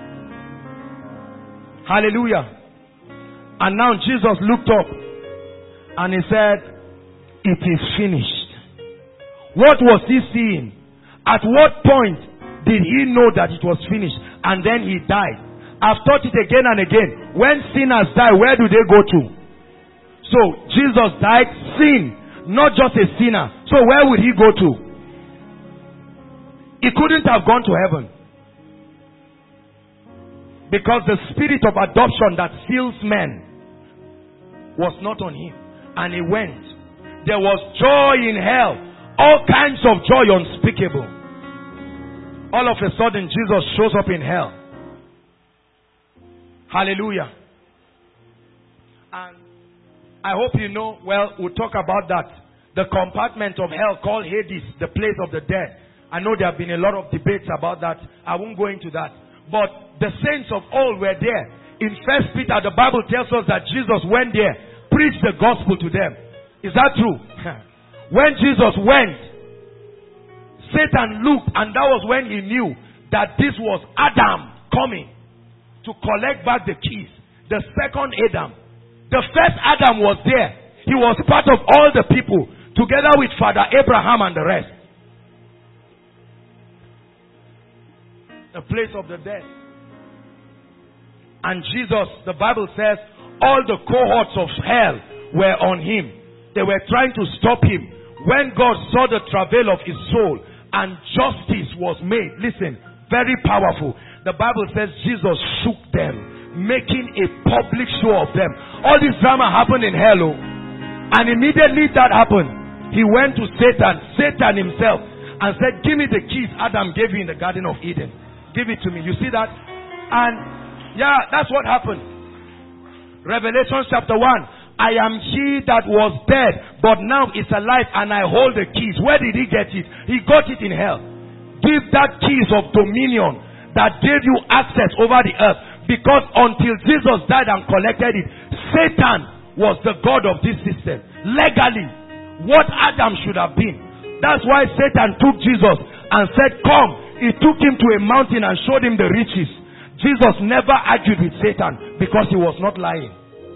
Hallelujah. And now Jesus looked up and he said, it is finished. What was he seeing? At what point did he know that it was finished? And then he died. I've taught it again and again. When sinners die, where do they go to? So, Jesus died, sin, not just a sinner. So, where would he go to? He couldn't have gone to heaven. Because the spirit of adoption that seals men was not on him. And he went. There was joy in hell. All kinds of joy unspeakable. All of a sudden, Jesus shows up in hell. Hallelujah. And I hope you know, well, we'll talk about that. The compartment of hell called Hades, the place of the dead. I know there have been a lot of debates about that. I won't go into that. But the saints of old were there. In First Peter, the Bible tells us that Jesus went there, preached the gospel to them. Is that true? When Jesus went, Satan looked, and that was when he knew that this was Adam coming to collect back the keys. The second Adam. The first Adam was there. He was part of all the people, together with Father Abraham and the rest. The place of the dead. And Jesus, the Bible says, all the cohorts of hell were on him. They were trying to stop him. When God saw the travail of his soul and justice was made, listen, very powerful. The Bible says Jesus shook them, making a public show of them. All this drama happened in hell. Oh. And immediately that happened, he went to Satan, Satan himself, and said, give me the keys Adam gave you in the Garden of Eden. Give it to me. You see that? And yeah, that's what happened. Revelation chapter one. I am he that was dead, but now is alive, and I hold the keys. Where did he get it? He got it in hell. Give that keys of dominion that gave you access over the earth. Because until Jesus died and collected it, Satan was the God of this system. Legally, what Adam should have been. That's why Satan took Jesus and said, come. He took him to a mountain and showed him the riches. Jesus never argued with Satan because he was not lying.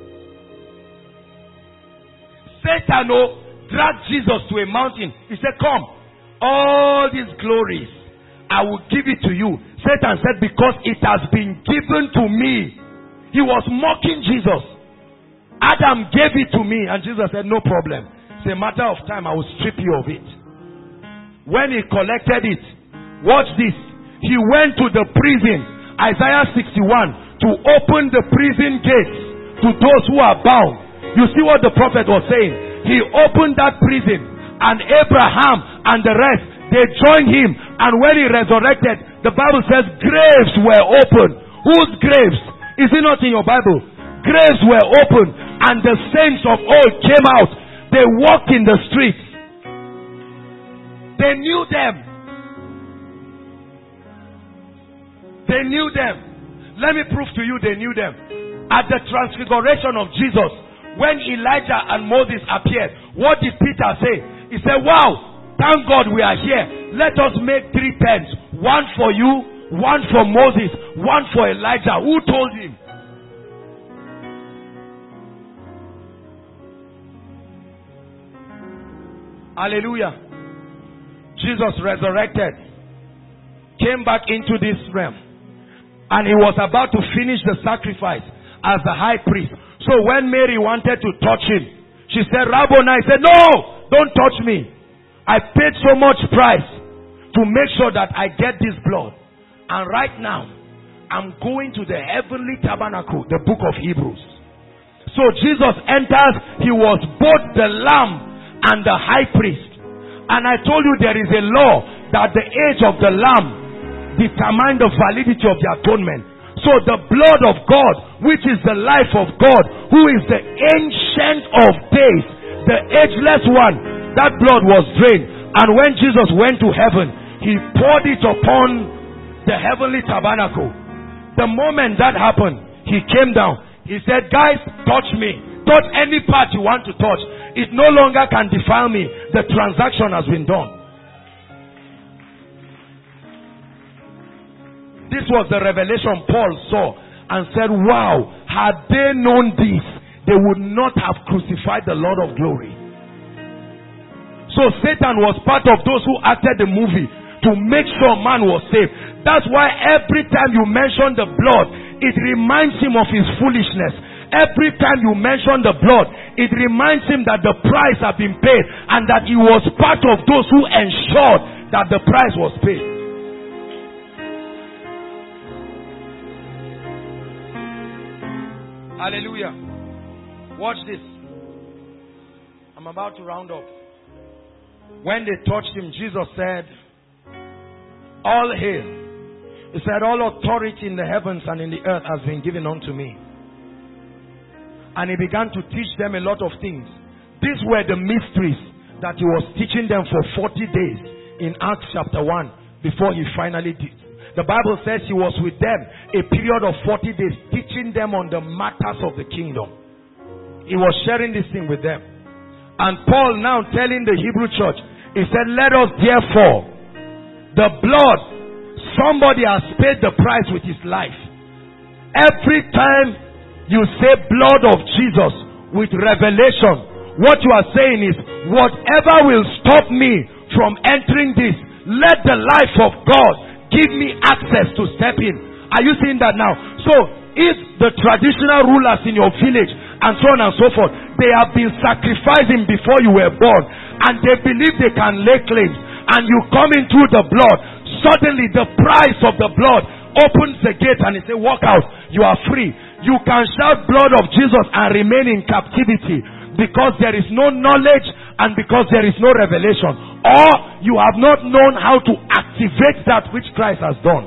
Satan oh, dragged Jesus to a mountain. He said, come, all these glories, I will give it to you. Satan said, because it has been given to me. He was mocking Jesus. Adam gave it to me. And Jesus said, no problem. It's a matter of time. I will strip you of it. When he collected it, watch this. He went to the prison, Isaiah sixty-one, to open the prison gates to those who are bound. You see what the prophet was saying? He opened that prison, and Abraham and the rest, they joined him. And when he resurrected, the Bible says graves were opened. Whose graves? Is it not in your Bible? Graves were opened, and the saints of old came out. They walked in the streets. They knew them. They knew them. Let me prove to you they knew them. At the transfiguration of Jesus, when Elijah and Moses appeared, what did Peter say? He said, wow, thank God we are here. Let us make three tents. One for you, one for Moses, one for Elijah. Who told him? Hallelujah. Jesus resurrected, came back into this realm, and he was about to finish the sacrifice as the high priest. So when Mary wanted to touch him, she said, Rabboni. He said, no, don't touch me. I paid so much price to make sure that I get this blood. And right now, I'm going to the heavenly tabernacle, the book of Hebrews. So Jesus enters, he was both the lamb and the high priest. And I told you there is a law that the age of the lamb determines the validity of the atonement. So the blood of God, which is the life of God, who is the ancient of days, the ageless one, that blood was drained. And when Jesus went to heaven, he poured it upon the heavenly tabernacle. The moment that happened, he came down. He said, guys, touch me. Touch any part you want to touch. It no longer can defile me. The transaction has been done. This was the revelation Paul saw and said, wow, had they known this, they would not have crucified the Lord of glory. So Satan was part of those who acted the movie to make sure man was saved. That's why every time you mention the blood, it reminds him of his foolishness. Every time you mention the blood, it reminds him that the price had been paid and that he was part of those who ensured that the price was paid. Hallelujah. Watch this. I'm about to round up. When they touched him, Jesus said, all hail. He said, all authority in the heavens and in the earth has been given unto me. And he began to teach them a lot of things. These were the mysteries that he was teaching them for forty days in Acts chapter one before he finally did. The Bible says he was with them a period of forty days teaching them on the matters of the kingdom. He was sharing this thing with them. And Paul now telling the Hebrew church, he said, let us therefore, the blood, somebody has paid the price with his life. Every time you say blood of Jesus with revelation, what you are saying is, whatever will stop me from entering this, let the life of God give me access to step in. Are you seeing that now? So if the traditional rulers in your village and so on and so forth, they have been sacrificing before you were born, and they believe they can lay claims, and you come in through the blood, suddenly the price of the blood opens the gate and it says, walk out, you are free. You can shout blood of Jesus and remain in captivity because there is no knowledge and because there is no revelation, or you have not known how to activate that which Christ has done.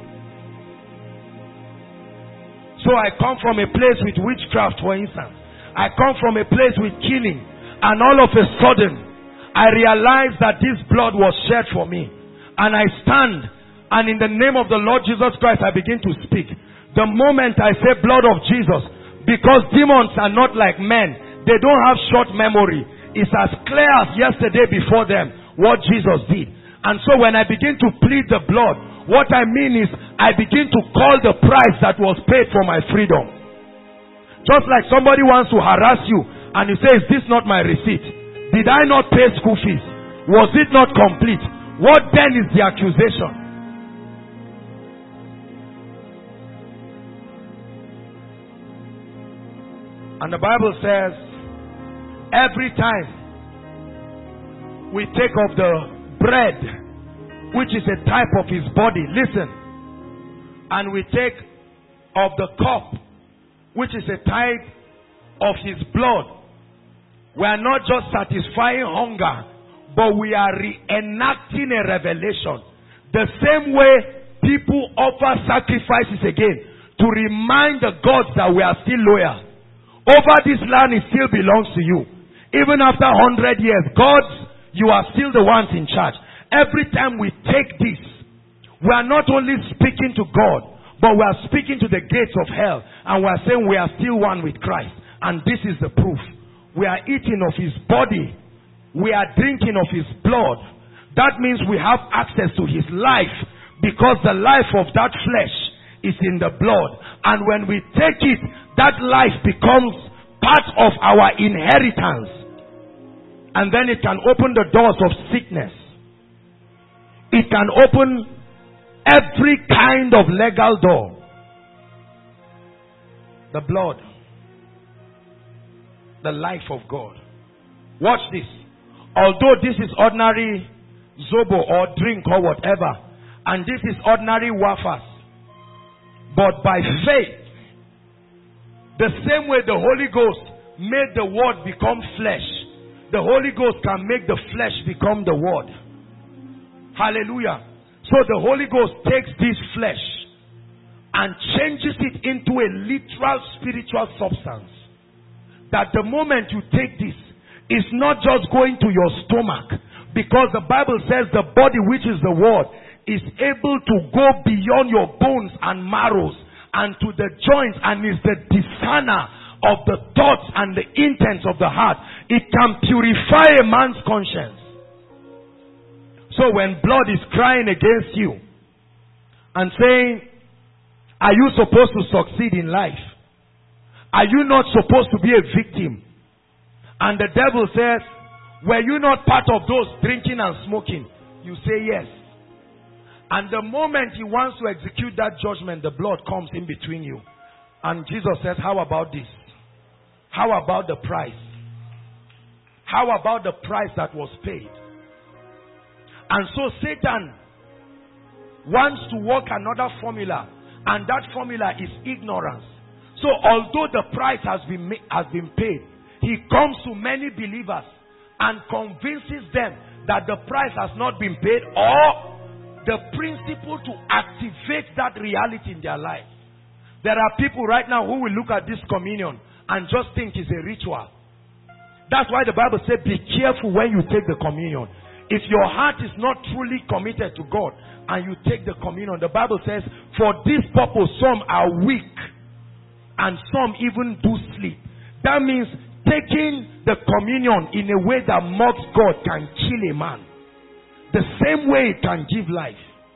So I come from a place with witchcraft, for instance. I come from a place with killing, and all of a sudden I realize that this blood was shed for me, and I stand, and in the name of the Lord Jesus Christ I begin to speak. The moment I say blood of Jesus, because demons are not like men, they don't have short memory. It's as clear as yesterday before them what Jesus did. And so when I begin to plead the blood, what I mean is I begin to call the price that was paid for my freedom. Just like somebody wants to harass you and you say, is this not my receipt? Did I not pay school fees? Was it not complete? What then is the accusation? And the Bible says, every time we take of the bread, which is a type of his body, listen, and we take of the cup, which is a type of his blood, we are not just satisfying hunger, but we are reenacting a revelation. The same way people offer sacrifices again to remind the gods that we are still loyal. Over this land, it still belongs to you. Even after one hundred years, gods, you are still the ones in charge. Every time we take this, we are not only speaking to God, but we are speaking to the gates of hell. And we are saying we are still one with Christ. And this is the proof. We are eating of his body. We are drinking of his blood. That means we have access to his life, because the life of that flesh is in the blood. And when we take it, that life becomes part of our inheritance. And then it can open the doors of sickness. It can open every kind of legal door. The blood. The life of God. Watch this. Although this is ordinary zobo or drink or whatever, and this is ordinary wafers, but by faith, the same way the Holy Ghost made the word become flesh, the Holy Ghost can make the flesh become the word. Hallelujah. So the Holy Ghost takes this flesh and changes it into a literal spiritual substance. That the moment you take this, it's not just going to your stomach, because the Bible says the body, which is the word, is able to go beyond your bones and marrows and to the joints, and is the discerner of the thoughts and the intents of the heart. It can purify a man's conscience. So when blood is crying against you and saying, are you supposed to succeed in life? Are you not supposed to be a victim? And the devil says, were you not part of those drinking and smoking? You say yes. And the moment he wants to execute that judgment, the blood comes in between you. And Jesus says, how about this? How about the price? How about the price that was paid? And so Satan wants to work another formula, and that formula is ignorance. So although the price has been, has been paid, he comes to many believers and convinces them that the price has not been paid, or the principle to activate that reality in their life. There are people right now who will look at this communion and just think it's a ritual. That's why the Bible says, be careful when you take the communion. If your heart is not truly committed to God and you take the communion, the Bible says, for this purpose some are weak and some even do sleep. That means taking the communion in a way that mocks God can kill a man. The same way it can give life.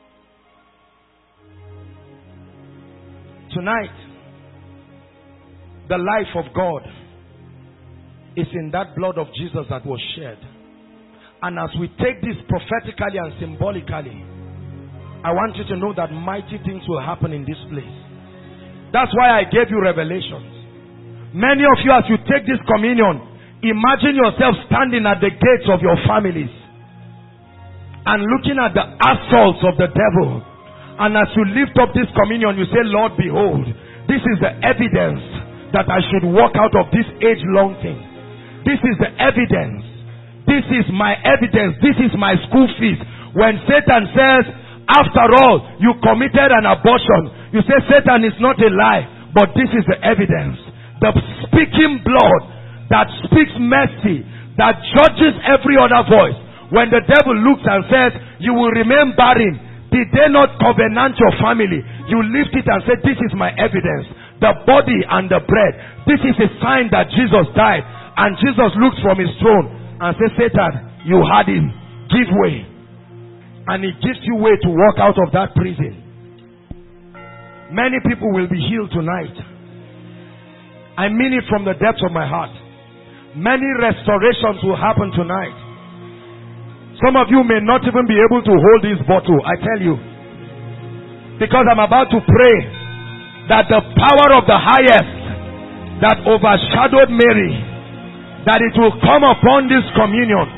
Tonight, the life of God is in that blood of Jesus that was shed. And as we take this prophetically and symbolically, I want you to know that mighty things will happen in this place. That's why I gave you revelations. Many of you, as you take this communion, imagine yourself standing at the gates of your families and looking at the assaults of the devil. And as you lift up this communion, you say, Lord, behold, this is the evidence that I should walk out of this age-long thing. This is the evidence. This is my evidence. This is my school fees. When Satan says, after all, you committed an abortion, you say, Satan is not a lie, but this is the evidence. The speaking blood that speaks mercy, that judges every other voice. When the devil looks and says, you will remain barren, did they not covenant your family? You lift it and say, this is my evidence. The body and the bread. This is a sign that Jesus died. And Jesus looks from his throne and says, Satan, you had him. Give way. And he gives you way to walk out of that prison. Many people will be healed tonight. I mean it from the depths of my heart. Many restorations will happen tonight. Some of you may not even be able to hold this bottle, I tell you. Because I'm about to pray that the power of the highest that overshadowed Mary, that it will come upon this communion.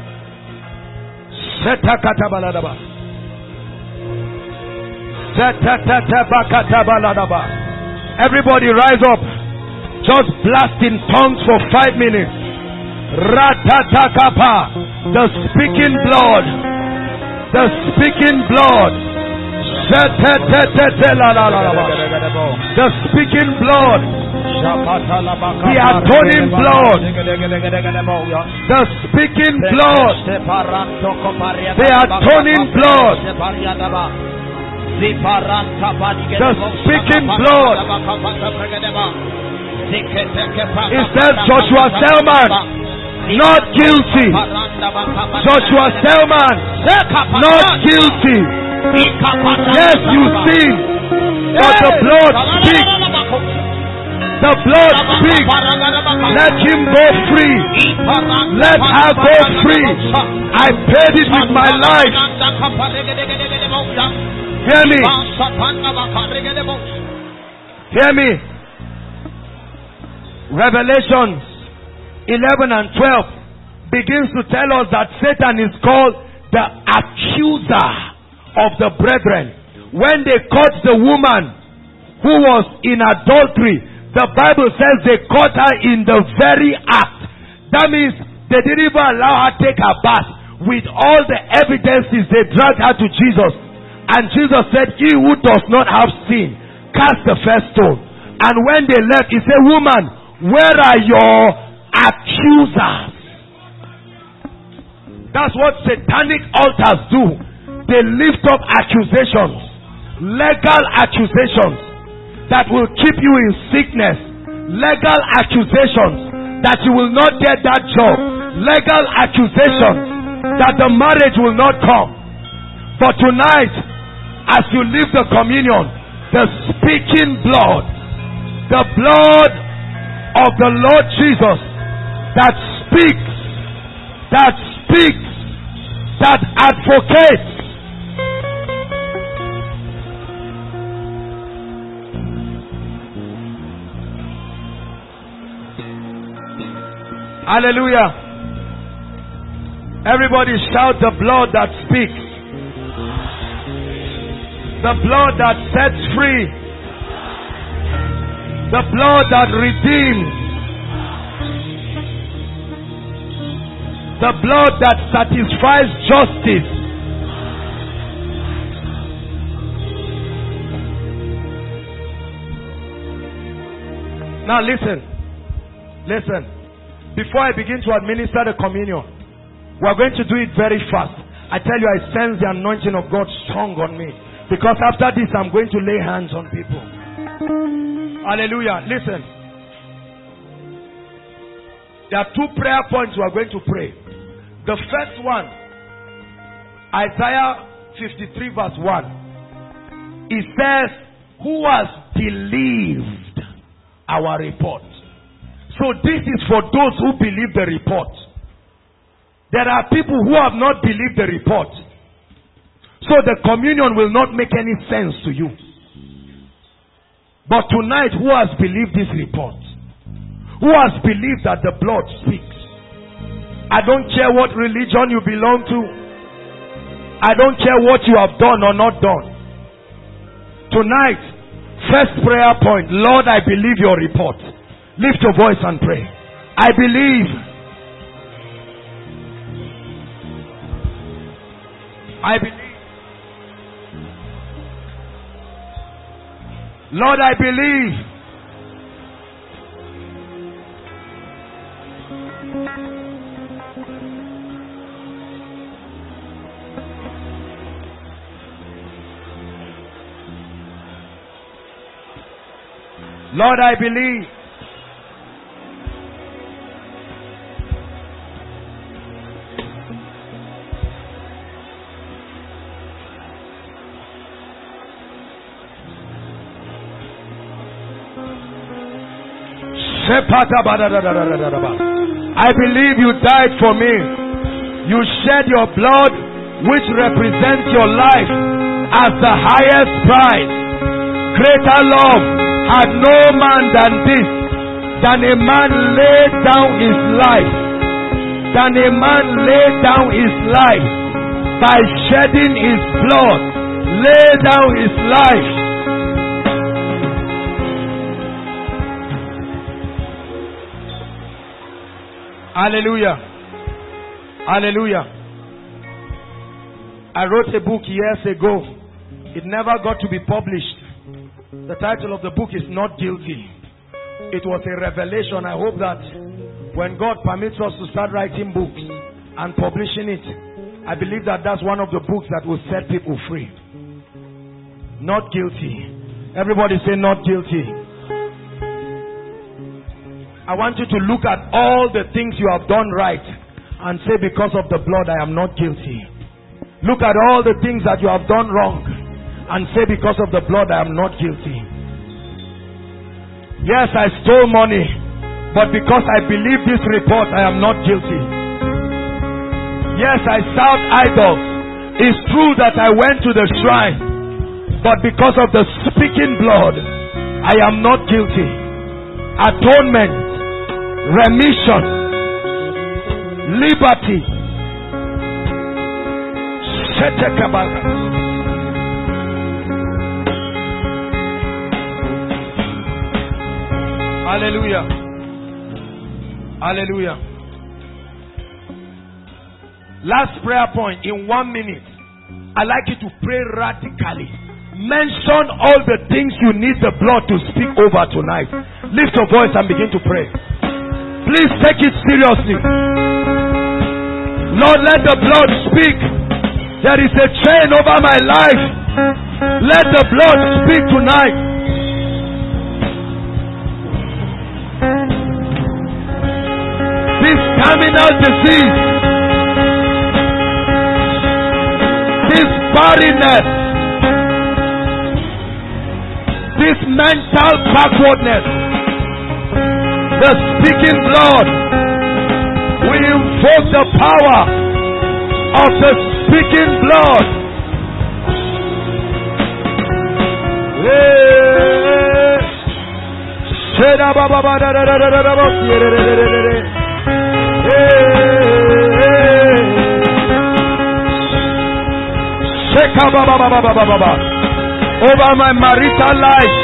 Everybody rise up. Just blast in tongues for five minutes. Ratatakapa. The speaking blood. The speaking blood. The speaking blood. The atoning blood. The speaking blood. The atoning blood. The speaking blood. It says Joshua Selman, not guilty. Joshua Selman, not guilty. Yes, you sin, but the blood speaks. The blood speaks. Let him go free. Let her go free. I paid it with my life. Hear me. Hear me. Revelations eleven and twelve begins to tell us that Satan is called the accuser of the brethren. When they caught the woman who was in adultery, the Bible says they caught her in the very act. That means they didn't even allow her to take her bath. With all the evidences, they dragged her to Jesus. And Jesus said, he who does not have sin, cast the first stone. And when they left, he said, woman, where are your accusers? That's what satanic altars do. They lift up accusations, legal accusations that will keep you in sickness, legal accusations that you will not get that job, legal accusations that the marriage will not come. But tonight, as you leave the communion, the speaking blood, the blood of the Lord Jesus that speaks, that speaks, that advocates. Hallelujah. Everybody shout the blood that speaks. The blood that sets free. The blood that redeems. The blood that satisfies justice. Now listen. Listen. Before I begin to administer the communion, we are going to do it very fast. I tell you, I sense the anointing of God strong on me. Because after this, I'm going to lay hands on people. Hallelujah. Listen. There are two prayer points we are going to pray. The first one, Isaiah fifty-three verse one. It says, who has believed our report? So this is for those who believe the report. There are people who have not believed the report. So the communion will not make any sense to you. But tonight, who has believed this report? Who has believed that the blood speaks? I don't care what religion you belong to. I don't care what you have done or not done. Tonight, first prayer point, Lord, I believe your report. Lift your voice and pray. I believe. I believe. Lord, I believe. Lord, I believe. I believe you died for me. You shed your blood, which represents your life, as the highest price. Greater love had no man than this, than a man laid down his life, than a man laid down his life by shedding his blood, lay down his life. Hallelujah. Hallelujah. I wrote a book years ago. It never got to be published. The title of the book is Not Guilty. It was a revelation. I hope that when God permits us to start writing books and publishing it, I believe that that's one of the books that will set people free. Not guilty. Everybody say not guilty. I want you to look at all the things you have done right and say, because of the blood I am not guilty. Look at all the things that you have done wrong and say, because of the blood I am not guilty. Yes, I stole money, but because I believe this report I am not guilty. Yes, I served idols. It's true that I went to the shrine, but because of the speaking blood I am not guilty. Atonement, remission, liberty. Hallelujah. Hallelujah. Last prayer point in one minute. I'd like you to pray radically. Mention all the things you need the blood to speak over tonight. Lift your voice and begin to pray. Please take it seriously. Lord, let the blood speak. There is a chain over my life. Let the blood speak tonight. This terminal disease, this barrenness, this mental backwardness, the speaking blood, we invoke the power of the speaking blood. Over my marital life,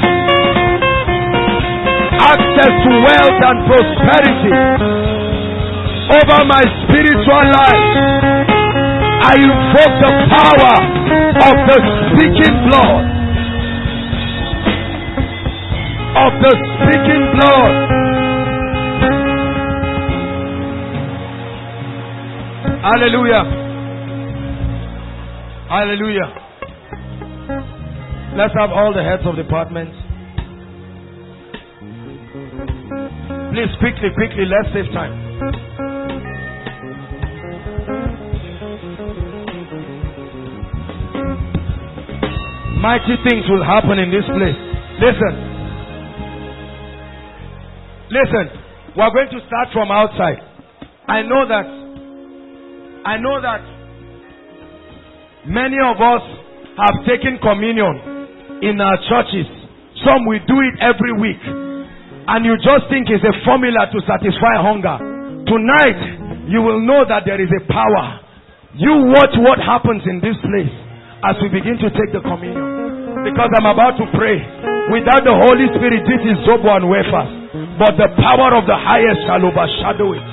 access to wealth and prosperity. Over my spiritual life, I invoke the power of the speaking blood. Of the speaking blood. Hallelujah. Hallelujah. Let's have all the heads of departments. Please, quickly, quickly, let's save time. Mighty things will happen in this place. Listen. Listen. We're going to start from outside. I know that I know that many of us have taken communion in our churches Some will do it every week. And you just think it's a formula to satisfy hunger. Tonight, you will know that there is a power. You watch what happens in this place as we begin to take the communion. Because I'm about to pray. Without the Holy Spirit, this is Zobo and wafers. But the power of the highest shall overshadow it.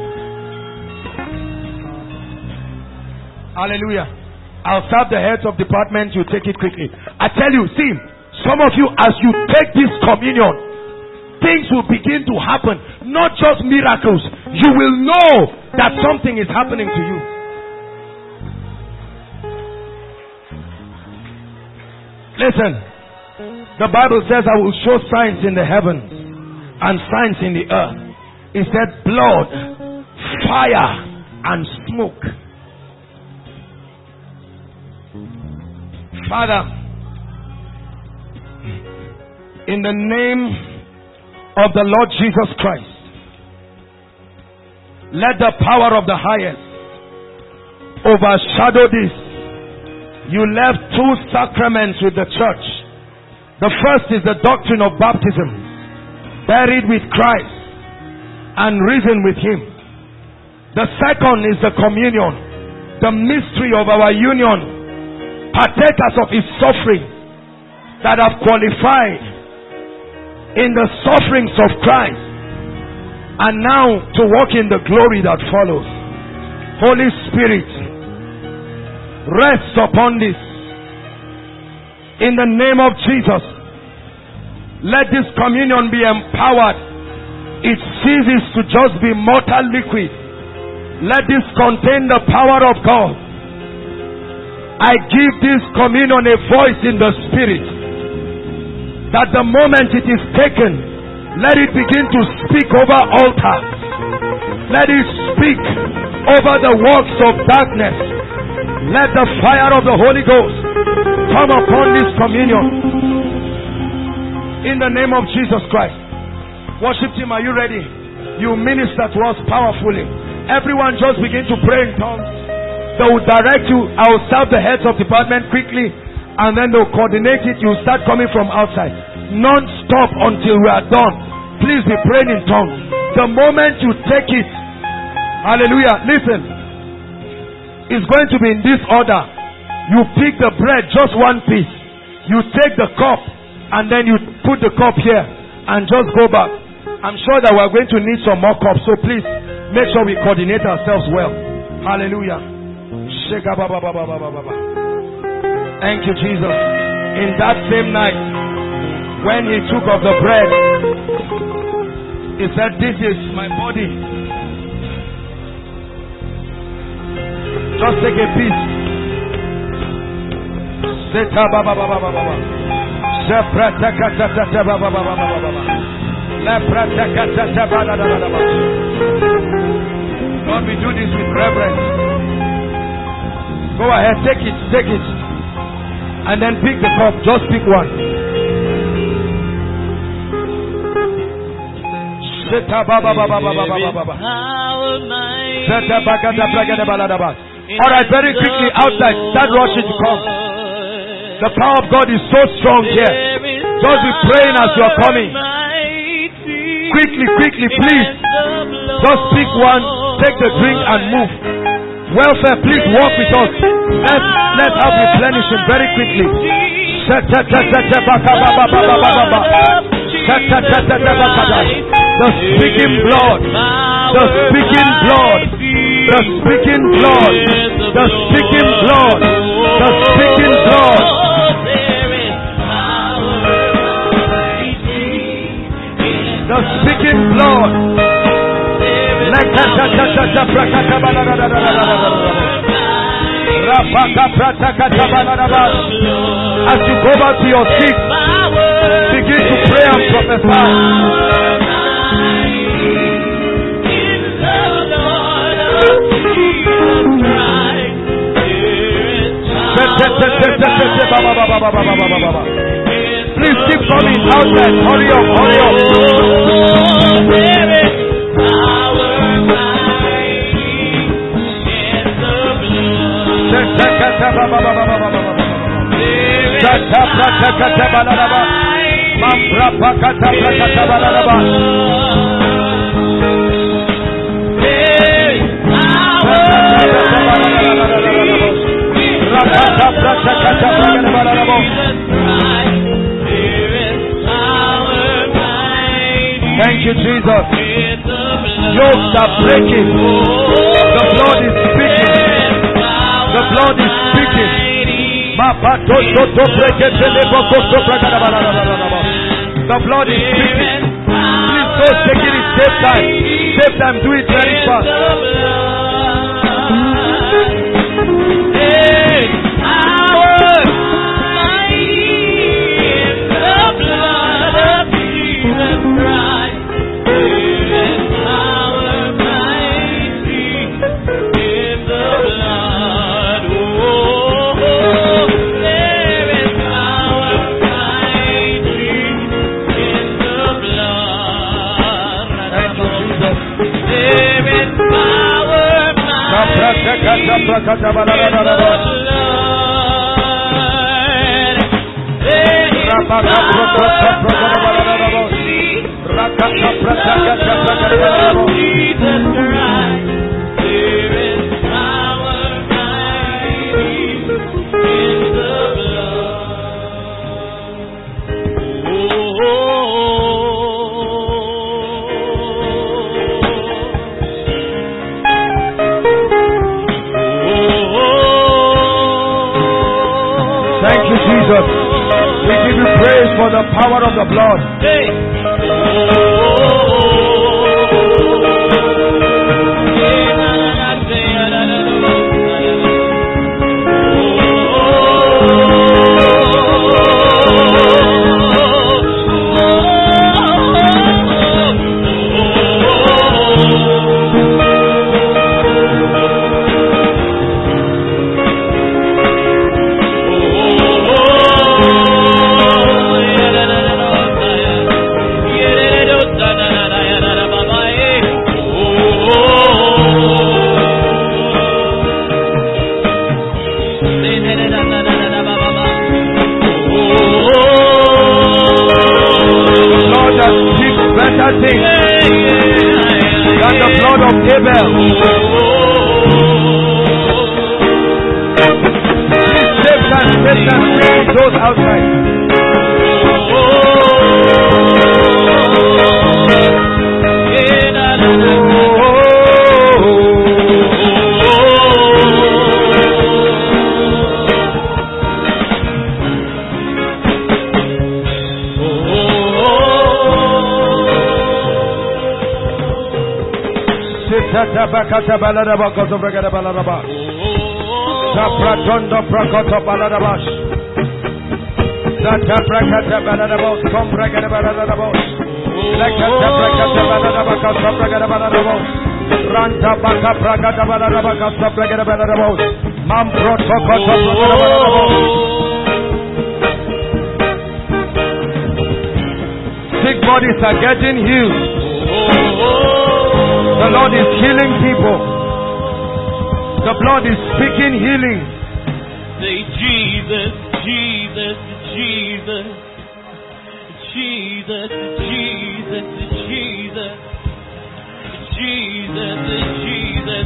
Hallelujah. I'll serve the heads of departments. You take it quickly. I tell you, see, some of you, as you take this communion, things will begin to happen. Not just miracles. You will know that something is happening to you. Listen. The Bible says, I will show signs in the heavens and signs in the earth. It said blood, fire, and smoke. Father, in the name of the Lord Jesus Christ, let the power of the highest overshadow this. You left two sacraments with the church. The first is the doctrine of baptism, buried with Christ and risen with Him. The second is the communion, the mystery of our union, partakers of His suffering that have qualified in the sufferings of Christ and now to walk in the glory that follows. Holy Spirit, rest upon this. In the name of Jesus, let this communion be empowered. It ceases to just be mortal liquid. Let this contain the power of God. I give this communion a voice in the Spirit, that the moment it is taken, let it begin to speak over altars. Let it speak over the works of darkness. Let the fire of the Holy Ghost come upon this communion. In the name of Jesus Christ. Worship team, are you ready? You minister to us powerfully. Everyone just begin to pray in tongues. They will direct you. I will serve the heads of department quickly, and then they'll coordinate it. You start coming from outside. Non-stop until we are done. Please be praying in tongues. The moment you take it, hallelujah, listen. It's going to be in this order. You pick the bread, just one piece. You take the cup, and then you put the cup here, and just go back. I'm sure that we're going to need some more cups, so please make sure we coordinate ourselves well. Hallelujah. Thank you, Jesus. In that same night, when He took of the bread, He said, "This is my body." Just take a piece. Lord, we do this with reverence. Go ahead, take it, take it. And then pick the cup, just pick one. Alright, very quickly, outside, start rushing to come. The power of God is so strong here. Just be praying as you are coming. Quickly, quickly, please. Just pick one, take the drink and move. Welfare, please walk with us. Let's, let's have replenishment very quickly. The speaking blood, the speaking blood, the speaking blood, the speaking blood, the speaking blood. The speaking blood. As you go back to your seat, begin to pray and prophesy. Please keep coming outside. Hurry up, hurry up. Thank you, Jesus. Yokes are breaking. The blood is speaking. The blood is speaking. The blood is speaking. Please don't take it. Save time. Save time. Do it very fast. We give you praise for the power of the blood. Bakata Baladaba Kosobragada Baladaba Sapratondo Prokoto Baladabash Sata Prakata Baladabo Sombragada Baladabo Lekata Prakata Baladaba Kosobragada Baladabo Ranta Baka Prakata Baladaba Kosobragada Baladabo Mampro Tokoto Baladabo. Sick bodies are getting healed. The Lord is healing people. The blood is speaking healing. Say Jesus, Jesus, Jesus, Jesus, Jesus, Jesus, Jesus, Jesus,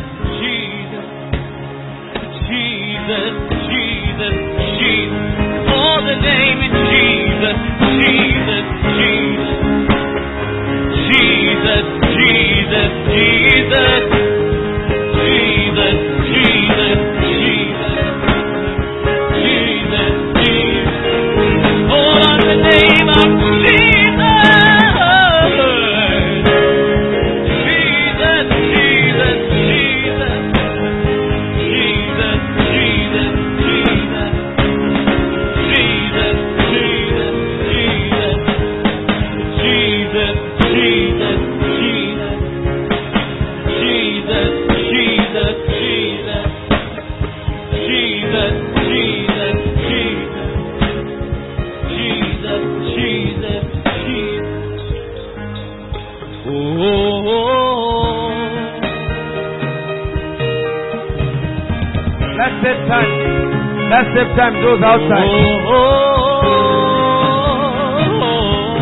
Jesus, Jesus, Jesus. For the name of Jesus, Jesus, Jesus, Jesus, Jesus, Jesus, Jesus, Jesus, Jesus, Jesus, Jesus. Oh, on the name of Jesus, Jesus, Jesus, Jesus, Jesus, Jesus, Jesus, Jesus, Jesus, Jesus, Jesus. Let's save time. Let's save time. Those outside.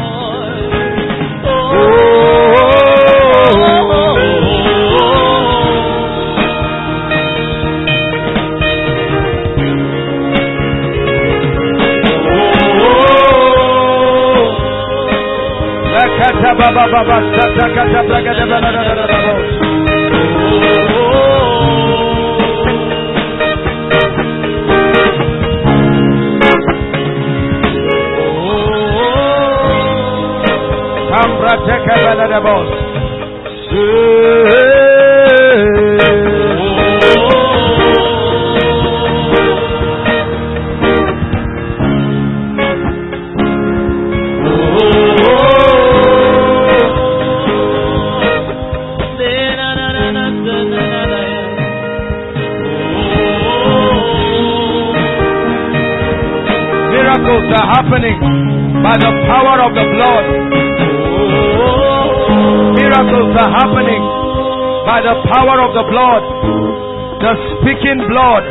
Miracles are happening by the power of the blood. Miracles are happening by the power of the blood. The speaking blood.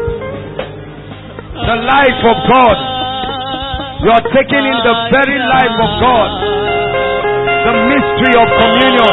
The life of God. You are taking in the very life of God. The mystery of communion.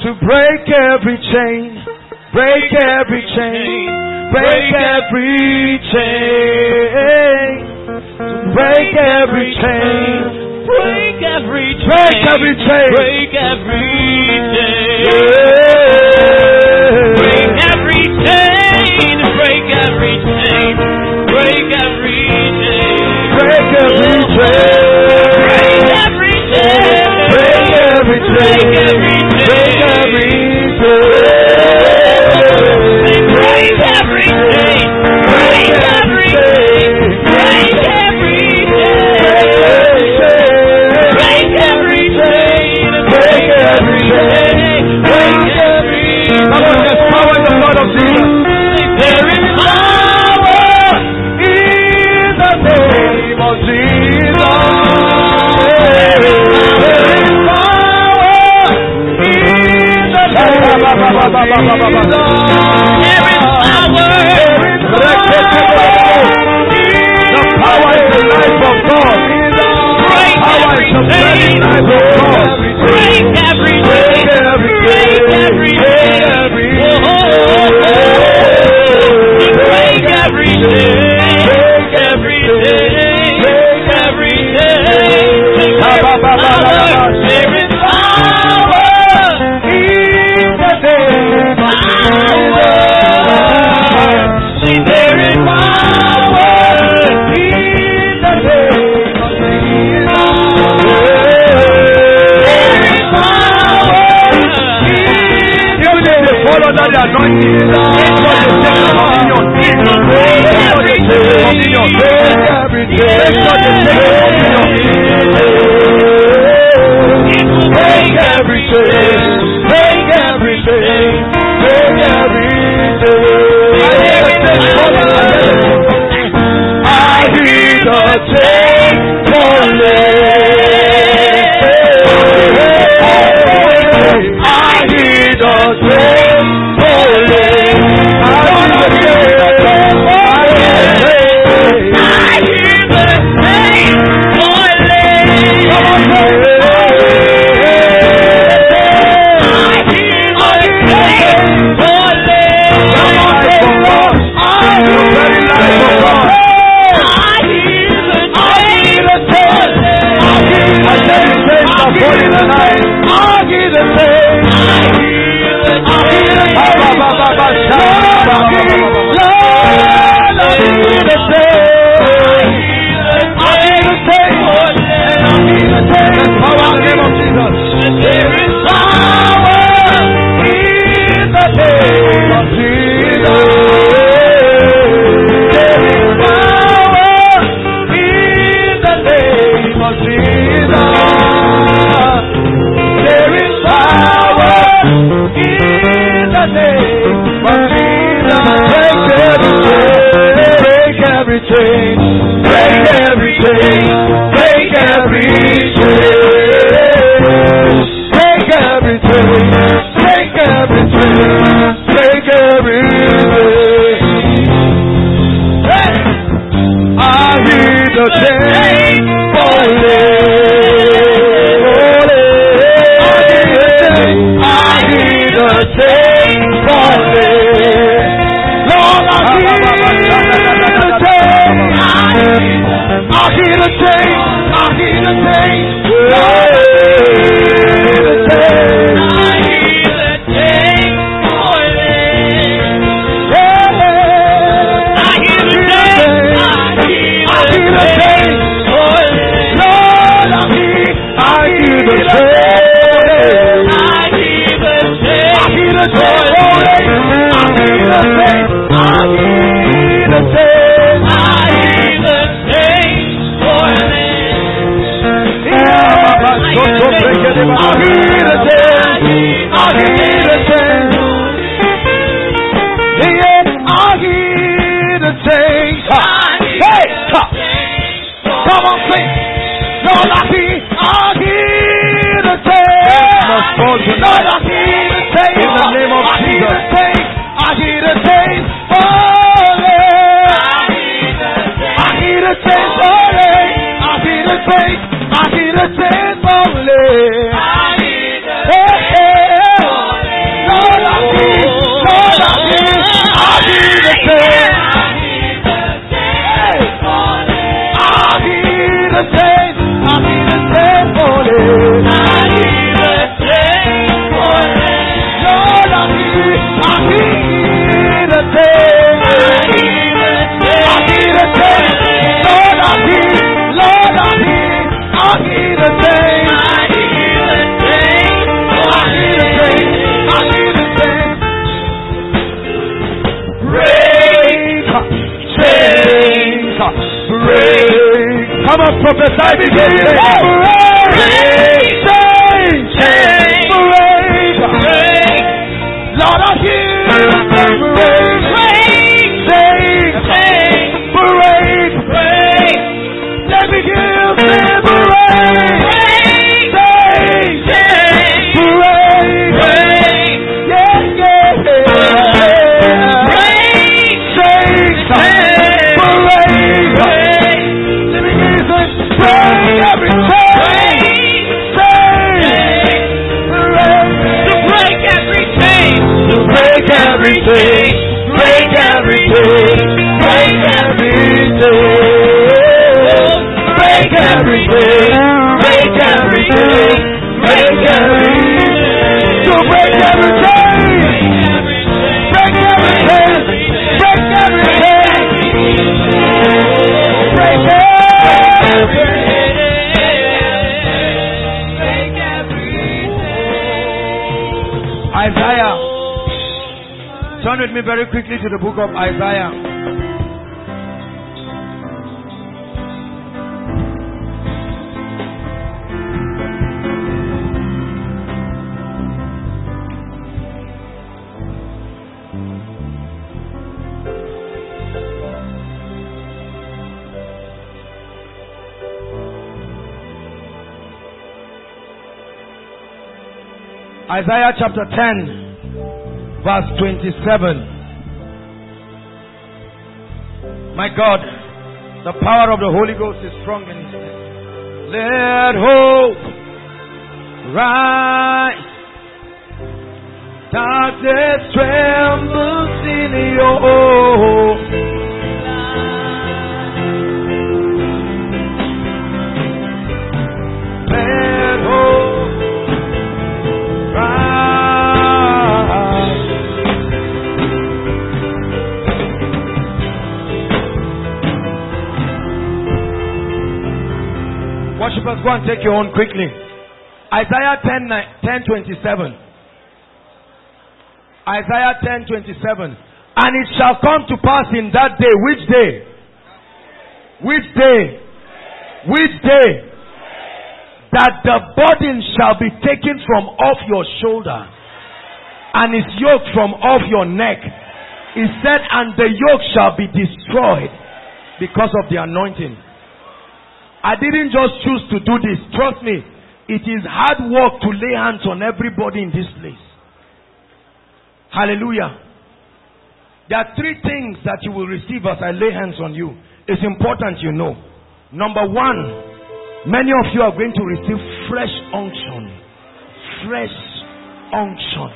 to break every chain, break every chain, break every chain, break every chain, break every chain, break every chain, break every chain, break every chain, break every chain, break every chain, break every chain, break every chain, break every chain, break every chain, break every chain, break every chain, break every chain, break every chain, break every chain, break every. Come on, there's power in the blood of Jesus. There is power In the name of Jesus. There is power in the name of Jesus. There is power. The power is the life of God. Break Power every is the very chain. life of God. Break every chain. Break every chain. Break every chain. Break every chain. Break every chain. There is power. There is power. In the name of Power. See, there is power. In the name of Jesus. There is power. You need to follow that anointing. That's what they take communion. That's what they take communion. That's what they take communion. Break every chain. Break every chain. Break every chain. I hear the chain falling. I hear the chain falling. I hear the chain falling. I hear the chain falling. Come on, say it. prophesy begin. Break, change, change, break, break. Lord, I hear break, break, change, change, break, break. Let me give liberate, break, change, change, break, break. Yeah, yeah, yeah. Break, change, change, break, break. Let me give this break every chain, change, break, to break every chain, to break everything, break everything, break everything. Break everything, break everything, break everything. To break everything, break everything, break everything, break everything, break everything. Isaiah. Turn with me very quickly to the book of Isaiah. Isaiah chapter ten, verse twenty-seven. My God, the power of the Holy Ghost is strong in His name. Let hope rise. Darkness trembles in your let hope rise. Worshippers, go and take your own quickly. Isaiah ten, ten twenty-seven. Isaiah ten twenty-seven. And it shall come to pass in that day. Which day? Which day? Which day? That the burden shall be taken from off your shoulder, and his yoke from off your neck. He said, and the yoke shall be destroyed because of the anointing. I didn't just choose to do this. Trust me, it is hard work to lay hands on everybody in this place. Hallelujah. There are three things that you will receive as I lay hands on you. It's important you know. Number one, many of you are going to receive fresh unction. Fresh unction.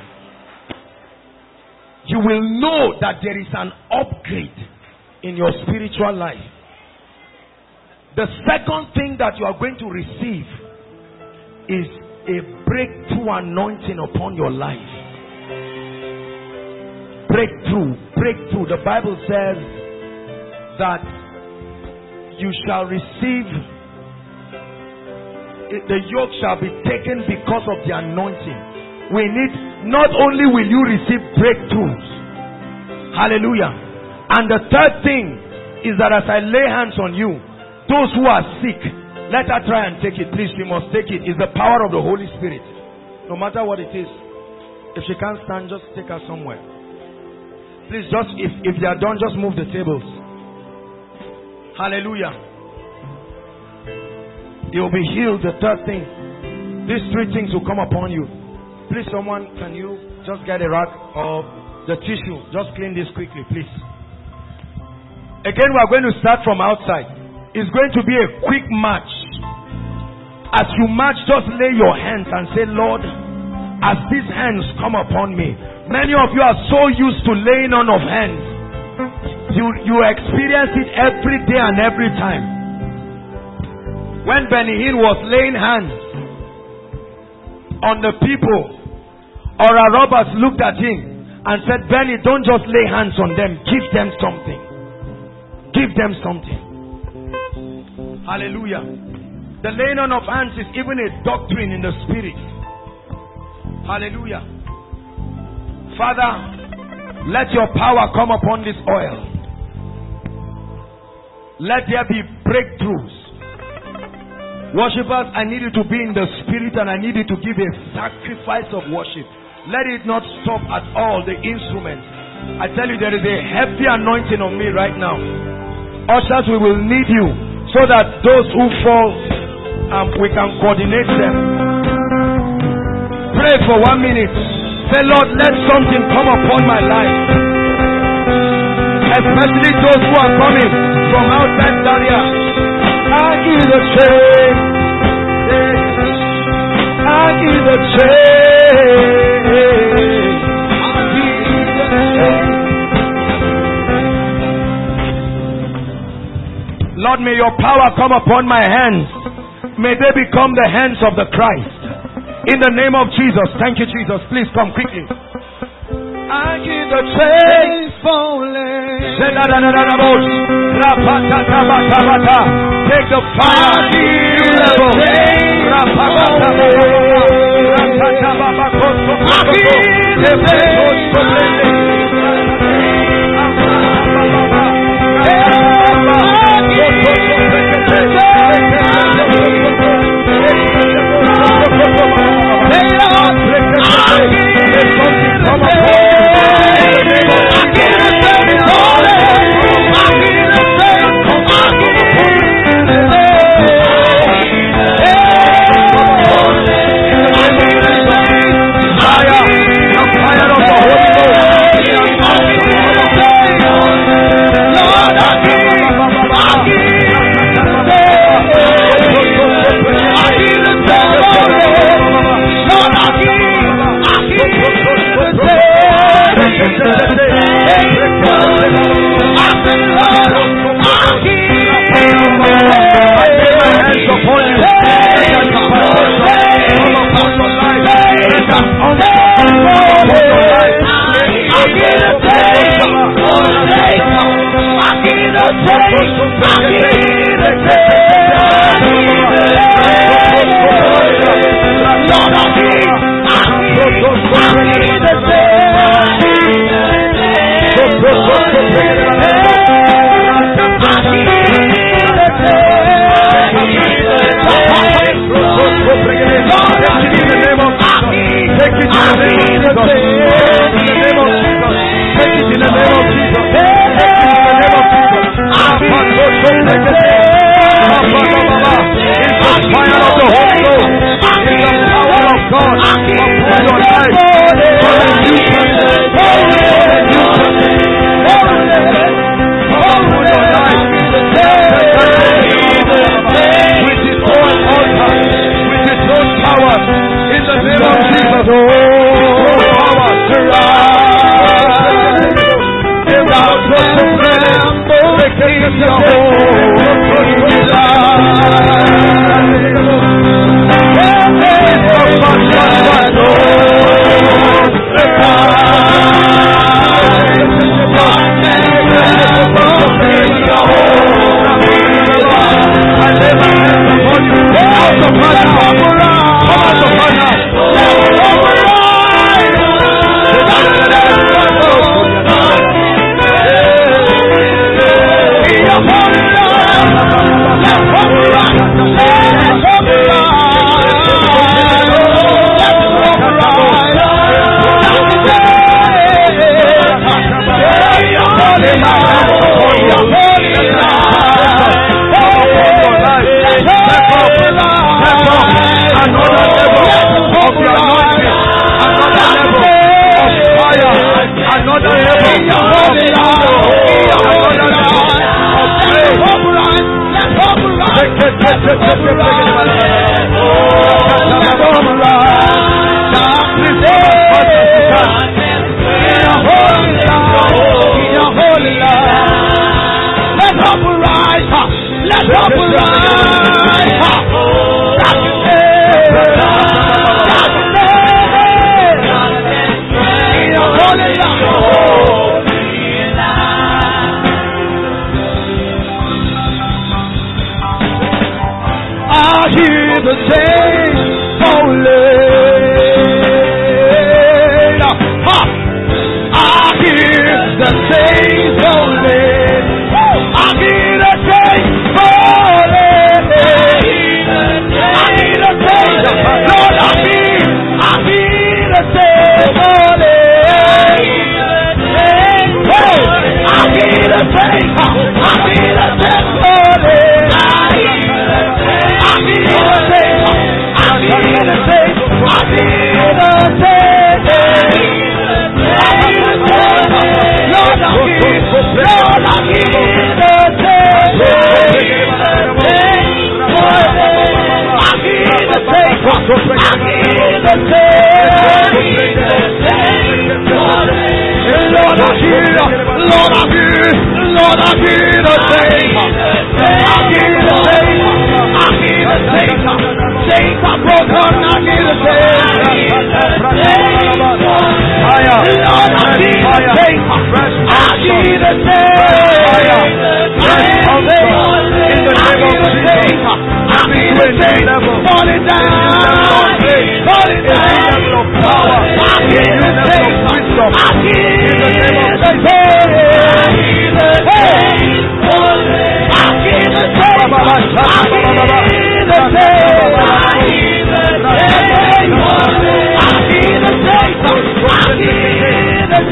You will know that there is an upgrade in your spiritual life. The second thing that you are going to receive is a breakthrough anointing upon your life. Breakthrough, breakthrough. The Bible says that you shall receive, the yoke shall be taken because of the anointing. We need, not only will you receive breakthroughs, hallelujah, and the third thing is that as I lay hands on you, those who are sick, let her try and take it. Please, she must take it. It's the power of the Holy Spirit. No matter what it is. If she can't stand, just take her somewhere. Please, just if, if they are done, just move the tables. Hallelujah. You will be healed. The third thing. These three things will come upon you. Please, someone, can you just get a rag or the tissue? Just clean this quickly, please. Again, we are going to start from outside. It's going to be a quick march. As you march, just lay your hands and say, Lord, as these hands come upon me. Many of you are so used to laying on of hands. You, you experience it every day and every time. When Benny Hinn was laying hands on the people, Ora Roberts looked at him and said, Benny, don't just lay hands on them. Give them something. Give them something. Hallelujah. The laying on of hands is even a doctrine in the spirit. Hallelujah. Father, let your power come upon this oil. Let there be breakthroughs. Worshippers, I need you to be in the spirit and I need you to give a sacrifice of worship. Let it not stop at all the instruments. I tell you, there is a heavy anointing on me right now. Ushers, we will need you so that those who fall, um, we can coordinate them. Pray for one minute. Say, Lord, let something come upon my life. Especially those who are coming from outside Zaria. I give the change. I give the change. Lord, may your power come upon my hands. May they become the hands of the Christ. In the name of Jesus. Thank you, Jesus. Please come quickly. I give the praise falling. Take the fire. Lord, I hear, Lord, I hear, Lord, I hear the same. I hear the same. I hear the same. Chains are broken. I hear the same. Lord, I hear the same. I hear the same. In the name of Jesus, I hear the same. Falling down, falling down. I hear the same. I hear the same. I hear the same. I hear the same. I hear the same. I hear the same. I hear the same. I hear the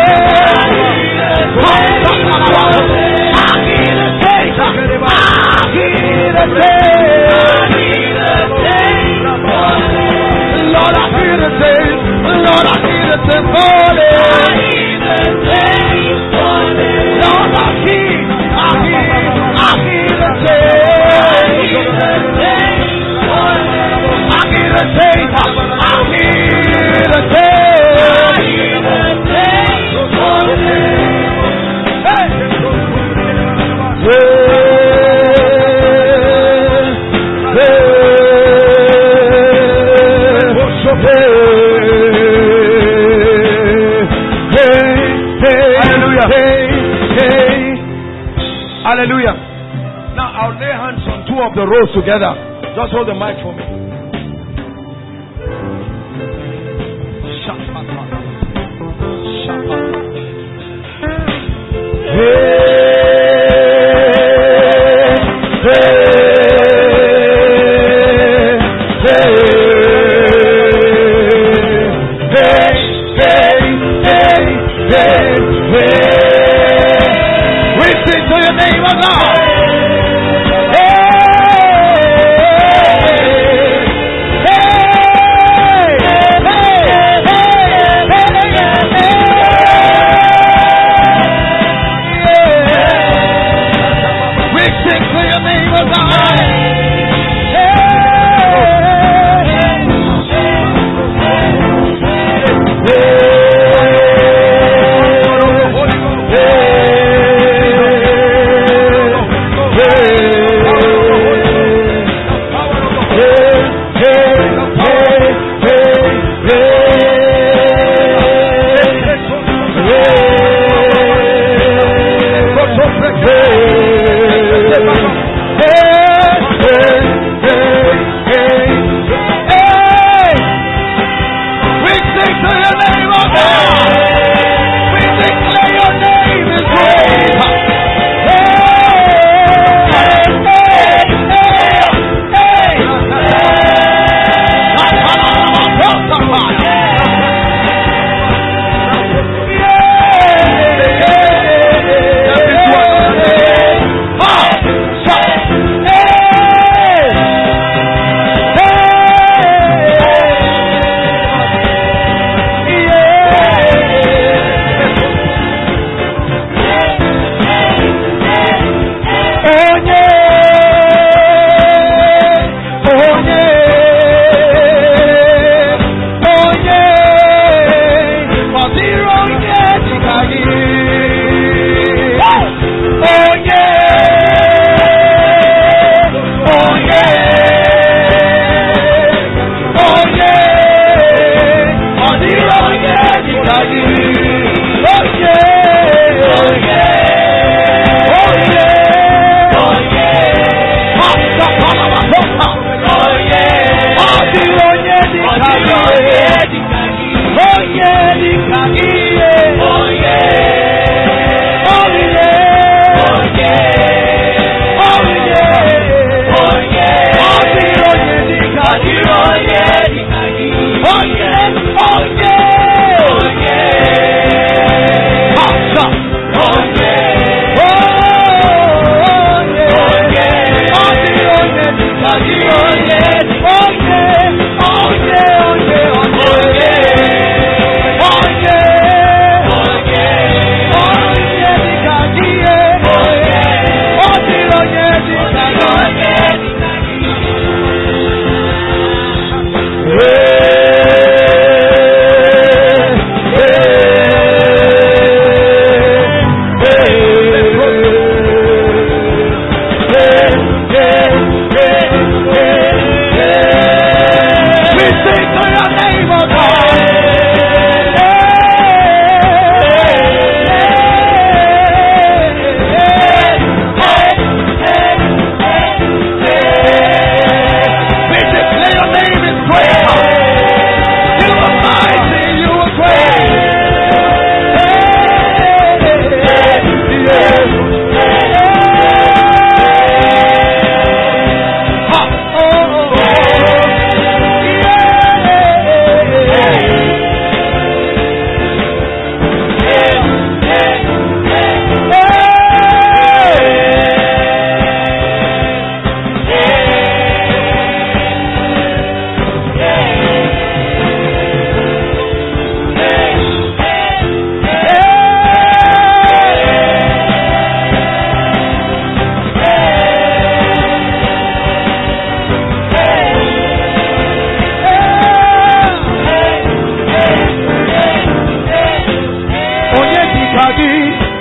Lord, I hear the same. Lord, I hear the same. I hear the same. Lord, I hear, I hear, I hear the same. I hear the same. I hear the Hallelujah. Now I'll lay hands on two of the rows together. Just hold the mic for me.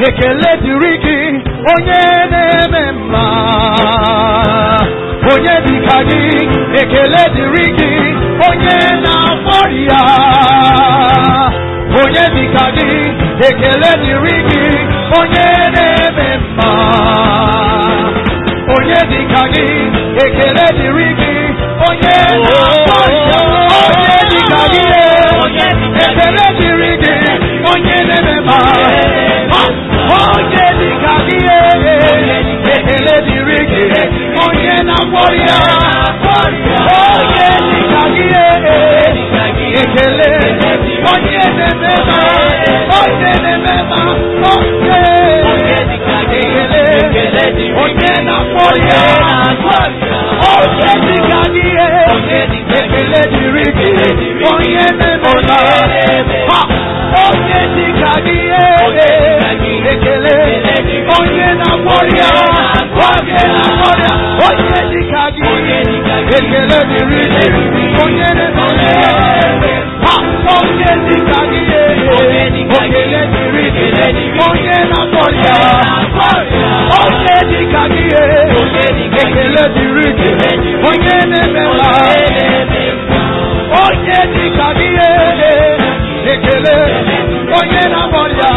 ekele dịrị gị onye na-eme mma onye dịka gị ekele dịrị gị onye na-agwọrị ya onye dịka gị ekele dịrị gị onye na-eme mma onye dịka gị ekele dịrị gị onye na-agwọrị ya onye dịka gị ekele dịrị gị onye na-eme mma onye dịka gị ekele dịrị gị onye na-agwọrị ya onye dịka gị ekele onye na-eme mma onye na-eme mma onye ekele onye na-agwọrị ya onye dịka gị ekele dịrị gị onye na-eme mma onye dịka gị ekele onye na-agwọrị ya onye na-agwọrị ya onye dịka gị ekele dịrị gị onye na-eme mma onye dịka gị ekele dịrị gị onye na-agwọrị ya onye dịka gị ekele dịrị gị onye na-eme mma onye dịka gị ekele onye na-agwọrị ya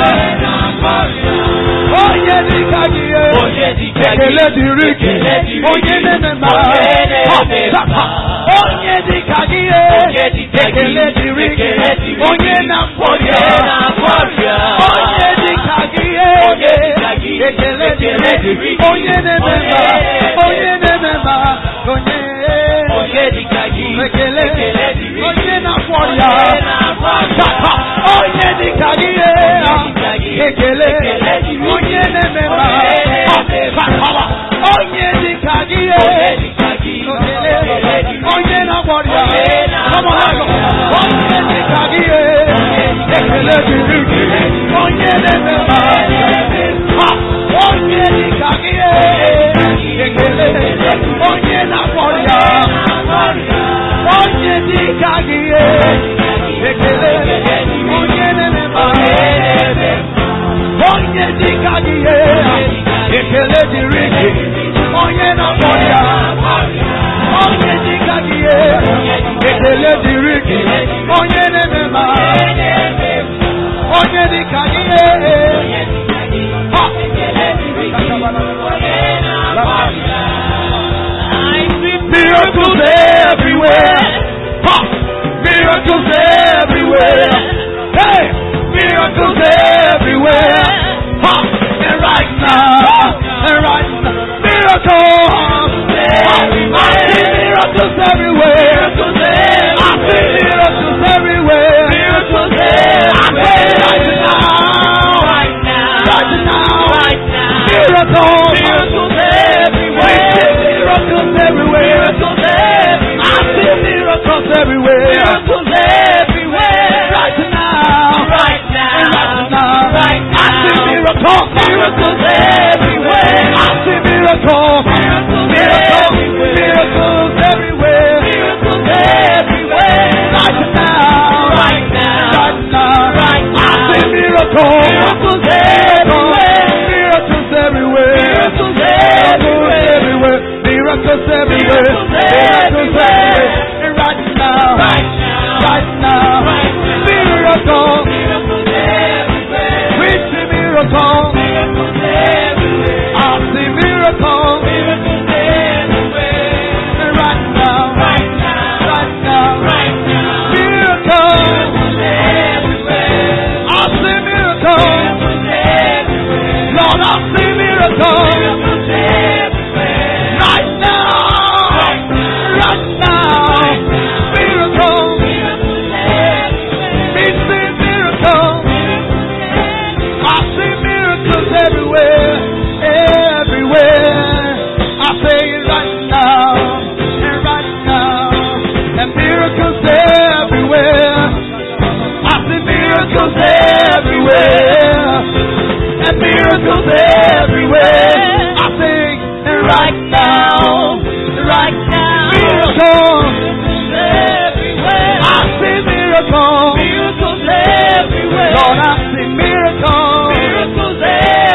onye dịka gị ekele dịrị gị onye na-eme mma onye dịka gị ekele dịrị gị onye na-agwọrị ya onye dịka gị ekele dịrị gị onye na-eme mma onye na-eme mma onye ekele onye na-agwọrị ya onye dịka gị ekele onye na-eme mma onye dịka gị ekele onye na-agwọrị ya onye dịka gị ekele dịrị gị onye na-eme mma onye dịka gị ekele onye na-agwọrị ya onye dịka gị ekele onye na-eme mma onye dịka gị ekele dịrị gị onye na-agwọrị ya onye dịka gị ekele dịrị gị onye na-eme mma onye dịka gị miracles everywhere, ha! Miracles everywhere, hey! Miracles everywhere, ha! And right now, and right now, miracles, I see miracles everywhere, I see miracles everywhere, miracles everywhere, I see right now, right now, right now, right now, miracles, miracles everywhere, miracles everywhere, miracles everywhere, I see miracles everywhere, miracles everywhere, right now, right now, right now, right now, I see miracles, miracles everywhere, I see miracles, miracles, miracles, miracles everywhere, miracles everywhere, right now, right now, right now, right now, I see miracles, miracles everywhere, miracles everywhere, miracles everywhere, miracles everywhere, miracles everywhere, right now, right now, right now, miracles, miracles everywhere, we see miracles, miracles everywhere, I see miracles, miracles everywhere, right now, right now, right now, right now, miracles everywhere, I see miracles, miracles everywhere, Lord, I see miracles, miracles everywhere, right now, right now, right now, miracles, miracles everywhere, we see miracles, I see miracles everywhere, everywhere, I say it right now, and right now, and miracles everywhere, I see miracles everywhere, and miracles everywhere, I sing right now, right now, miracles everywhere, I see miracles, miracles everywhere, Lord, I see miracles, miracles everywhere.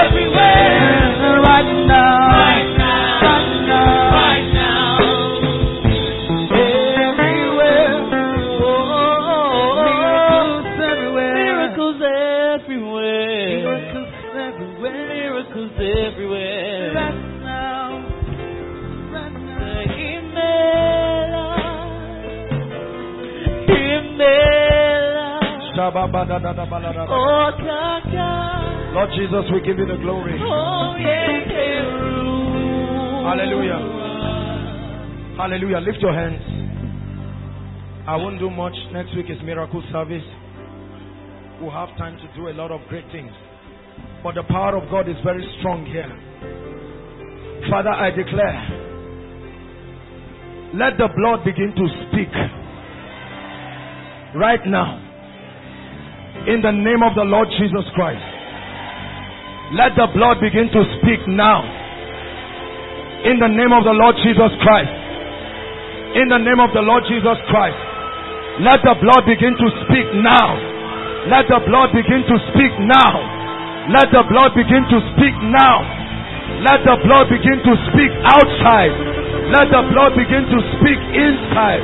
breakthroughs everywhere. Right now, right now. Himela, Himela, oh Kaka. Lord Jesus, we give you the glory. Oh yeah, hallelujah. Hallelujah. Lift your hands. I won't do much. Next week is miracle service. We'll have time to do a lot of great things. But the power of God is very strong here. Father, I declare, let the blood begin to speak right now. In the name of the Lord Jesus Christ. Let the blood begin to speak now. In the name of the Lord Jesus Christ. In the name of the Lord Jesus Christ. Let the blood begin to speak now. Let the blood begin to speak now. Let the blood begin to speak now. Let the blood begin to speak outside. Let the blood begin to speak inside.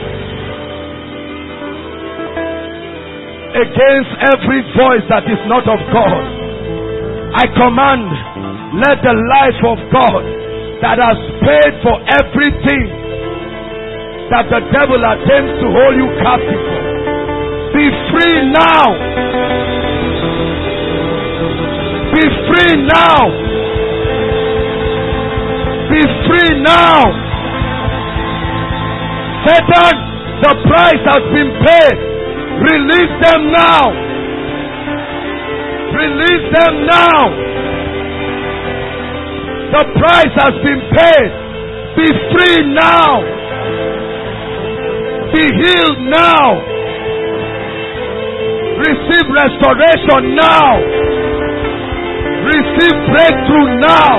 Against every voice that is not of God, I command, let the life of God that has paid for everything that the devil attempts to hold you captive for, be free now. Be free now. Be free now. Satan, the price has been paid. Release them now. Release them now. The price has been paid. Be free now. Be healed now. Receive restoration now. Receive breakthrough now.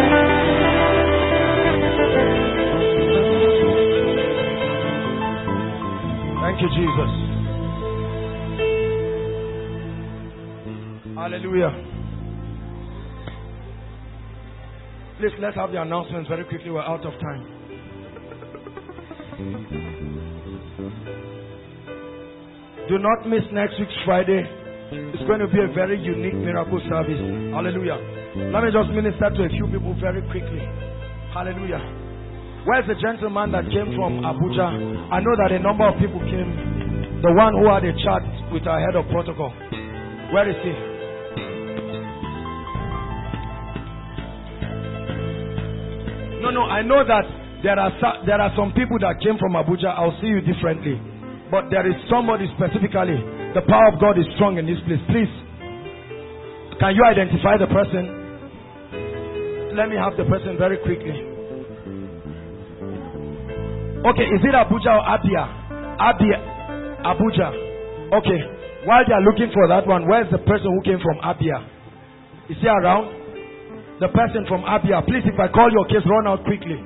Thank you, Jesus. Hallelujah. Please, let's have the announcements very quickly. We're out of time. Do not miss next week's Friday. It's going to be a very unique miracle service. Hallelujah. Let me just minister to a few people very quickly. Hallelujah. Where's the gentleman that came from Abuja? I know that a number of people came. The one who had a chat with our head of protocol. Where is he? No, no, I know that there are there are some people that came from Abuja. I'll see you differently. But there is somebody specifically. The power of God is strong in this place. Please, can you identify the person? Let me have the person very quickly. Okay, is it Abuja or Abia? Abia, Abuja. Okay, while they are looking for that one, where's the person who came from Abia? Is he around? The person from Abia, please, if I call your case, run out quickly.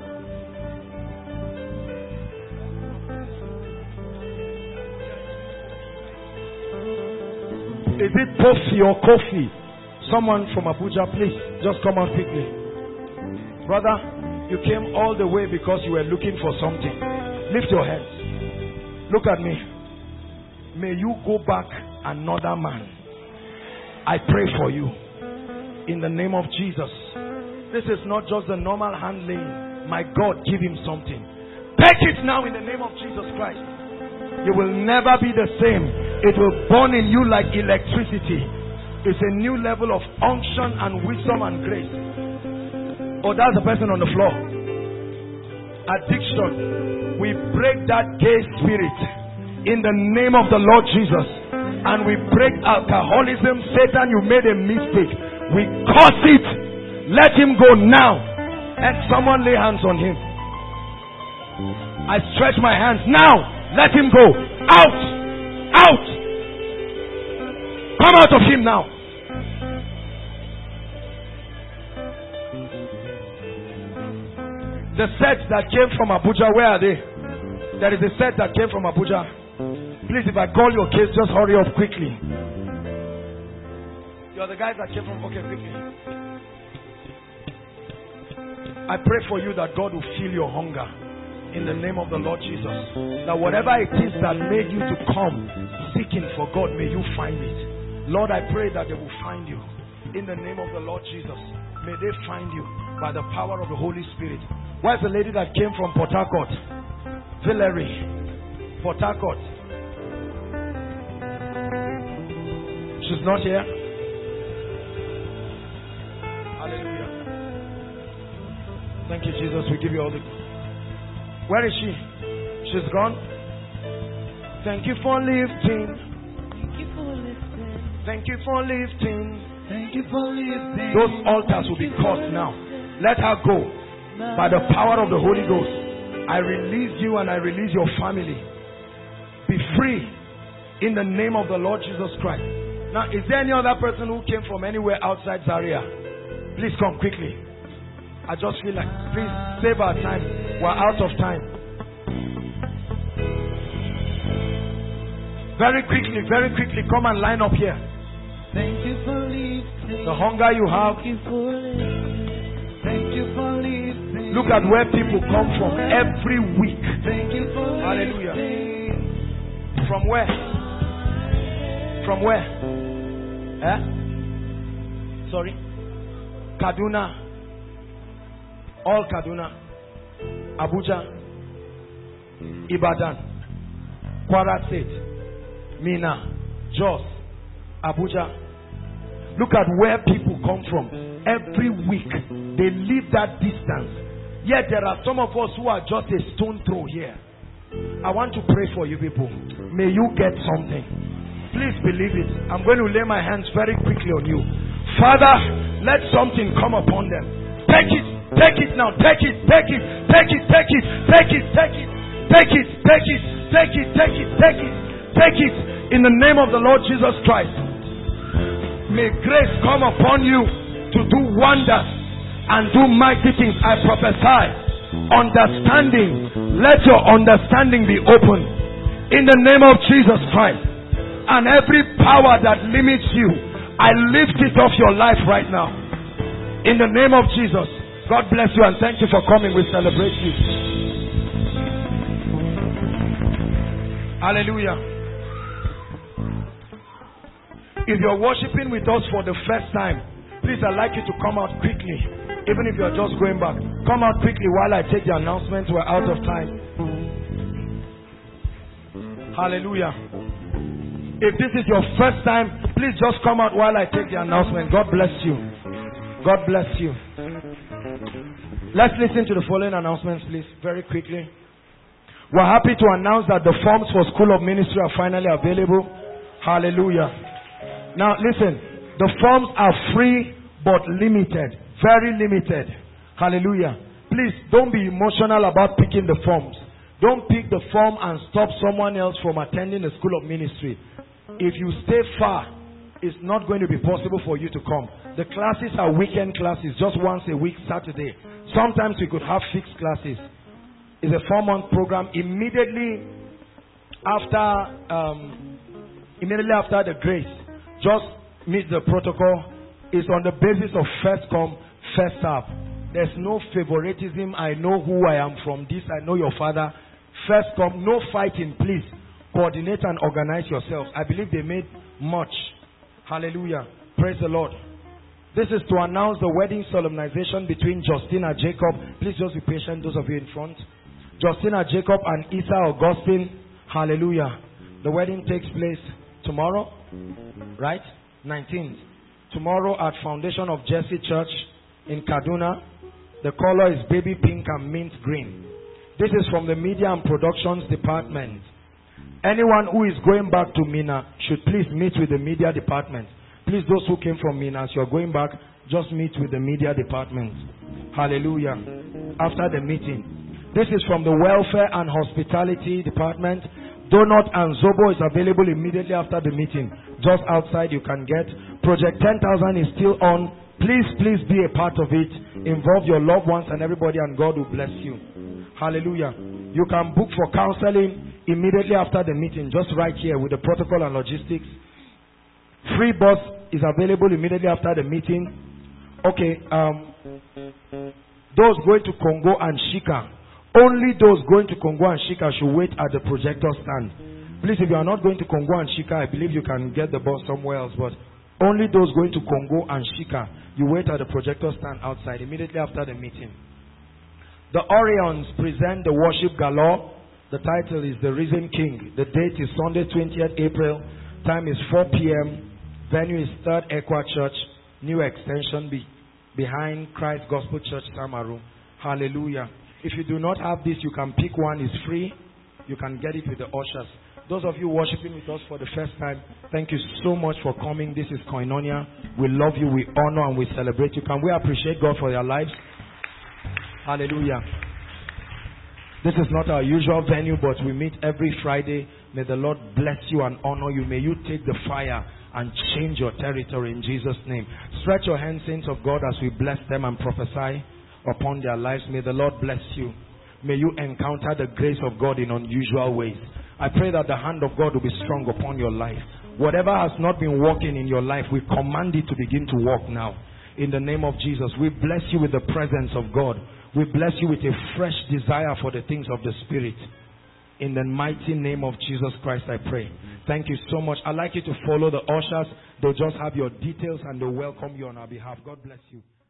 Is it Kofi or Kofi? Someone from Abuja, please, just come out quickly. Brother, you came all the way because you were looking for something. Lift your hands. Look at me. May you go back another man. I pray for you. In the name of Jesus. This is not just a normal handling. My God, give him something. Take it now in the name of Jesus Christ. You will never be the same. It will burn in you like electricity. It's a new level of unction and wisdom and grace. Oh, that's the person on the floor. Addiction. We break that gay spirit in the name of the Lord Jesus. And we break alcoholism. Satan, you made a mistake. We curse it. Let him go now. And someone lay hands on him. I stretch my hands now. Let him go. Out. Out. Come out of him now. The set that came from Abuja, where are they? There is a set that came from Abuja. Please, if I call your case, just hurry up quickly. You're the guys that came from, okay, quickly. I pray for you that God will fill your hunger in the name of the Lord Jesus. That whatever it is that made you to come seeking for God, may you find it. Lord, I pray that they will find you in the name of the Lord Jesus. May they find you by the power of the Holy Spirit. Where's the lady that came from Port Harcourt? Villery. Port Harcourt. She's not here. Hallelujah. Thank you, Jesus. We give you all the... Where is she? She's gone. Thank you for lifting. Thank you for lifting. Thank you for lifting. Thank you for lifting. Those altars will be cut now. Let her go. By the power of the Holy Ghost, I release you and I release your family. Be free in the name of the Lord Jesus Christ. Now, is there any other person who came from anywhere outside Zaria? Please come quickly. I just feel like, please save our time. We're out of time. Very quickly, very quickly, come and line up here. Thank you for lifting. The hunger you have. Thank you for lifting. Thank you for lifting. Look at where people come from every week. Thank you for Hallelujah. lifting. From where? From where? Eh? Sorry? Kaduna. All Kaduna. Abuja. Ibadan. Kwara State. Mina. Jos. Abuja. Look at where people come from. Every week, they leave that distance. Yet there are some of us who are just a stone throw here. I want to pray for you people. May you get something. Please believe it. I'm going to lay my hands very quickly on you. Father, let something come upon them. Take it. Take it now. Take it. Take it. Take it. Take it. Take it. Take it. Take it. Take it. Take it. Take it. Take it. Take it. In the name of the Lord Jesus Christ. May grace come upon you to do wonders and do mighty things. I prophesy. Understanding. Let your understanding be open. In the name of Jesus Christ. And every power that limits you, I lift it off your life right now. In the name of Jesus. God bless you and thank you for coming. We celebrate you. Hallelujah. If you're worshiping with us for the first time, please, I'd like you to come out quickly. Even if you're just going back, come out quickly while I take the announcements. We're out of time. Hallelujah. If this is your first time, please just come out while I take the announcement. God bless you. God bless you. Let's listen to the following announcements, please, very quickly. We're happy to announce that the forms for School of Ministry are finally available. Hallelujah. Now, listen. The forms are free but limited. Very limited. Hallelujah. Please, don't be emotional about picking the forms. Don't pick the form and stop someone else from attending the School of Ministry. If you stay far, it's not going to be possible for you to come. The classes are weekend classes, just once a week, Saturday. Sometimes we could have fixed classes. It's a four-month program. Immediately after, um, immediately after the grace, just meet the protocol. It's on the basis of first come, first serve. There's no favoritism. I know who I am from this. I know your father. First come, no fighting, please. Coordinate and organize yourselves. I believe they made much. Hallelujah. Praise the Lord. This is to announce the wedding solemnization between Justina Jacob. Please just be patient, those of you in front. Justina Jacob and Isa Augustine. Hallelujah. The wedding takes place tomorrow, right? nineteenth. Tomorrow at Foundation of Jesse Church in Kaduna. The color is baby pink and mint green. This is from the Media and Productions Department. Anyone who is going back to Mina should please meet with the Media Department. Please, those who came from Mina, as you're going back, just meet with the Media Department. Hallelujah. After the meeting. This is from the Welfare and Hospitality Department. Donut and Zobo is available immediately after the meeting. Just outside you can get. Project ten thousand is still on. Please, please be a part of it. Involve your loved ones and everybody, and God will bless you. Hallelujah. You can book for counseling immediately after the meeting, just right here with the protocol and logistics. Free bus is available immediately after the meeting. Okay, um, those going to Congo and Shika, only those going to Congo and Shika should wait at the projector stand. Please, if you are not going to Congo and Shika, I believe you can get the bus somewhere else, but Only those going to Congo and Shika, you wait at the projector stand outside immediately after the meeting. The Orions present the worship galore. The title is The Risen King. The date is Sunday, twentieth April. Time is four p.m. Venue is Third Equa Church, New Extension be, behind Christ Gospel Church, Samaru. Hallelujah. If you do not have this, you can pick one. It's free. You can get it with the ushers. Those of you worshiping with us for the first time, thank you so much for coming. This is Koinonia. We love you, we honor, and we celebrate you. Can we appreciate God for your lives? Hallelujah. This is not our usual venue, but we meet every Friday. May the Lord bless you and honor you. May you take the fire and change your territory in Jesus' name. Stretch your hands, saints of God, as we bless them and prophesy upon their lives. May the Lord bless you. May you encounter the grace of God in unusual ways. I pray that the hand of God will be strong upon your life. Whatever has not been working in your life, we command it to begin to work now. In the name of Jesus, we bless you with the presence of God. We bless you with a fresh desire for the things of the Spirit. In the mighty name of Jesus Christ, I pray. Thank you so much. I'd like you to follow the ushers. They'll just have your details and they'll welcome you on our behalf. God bless you.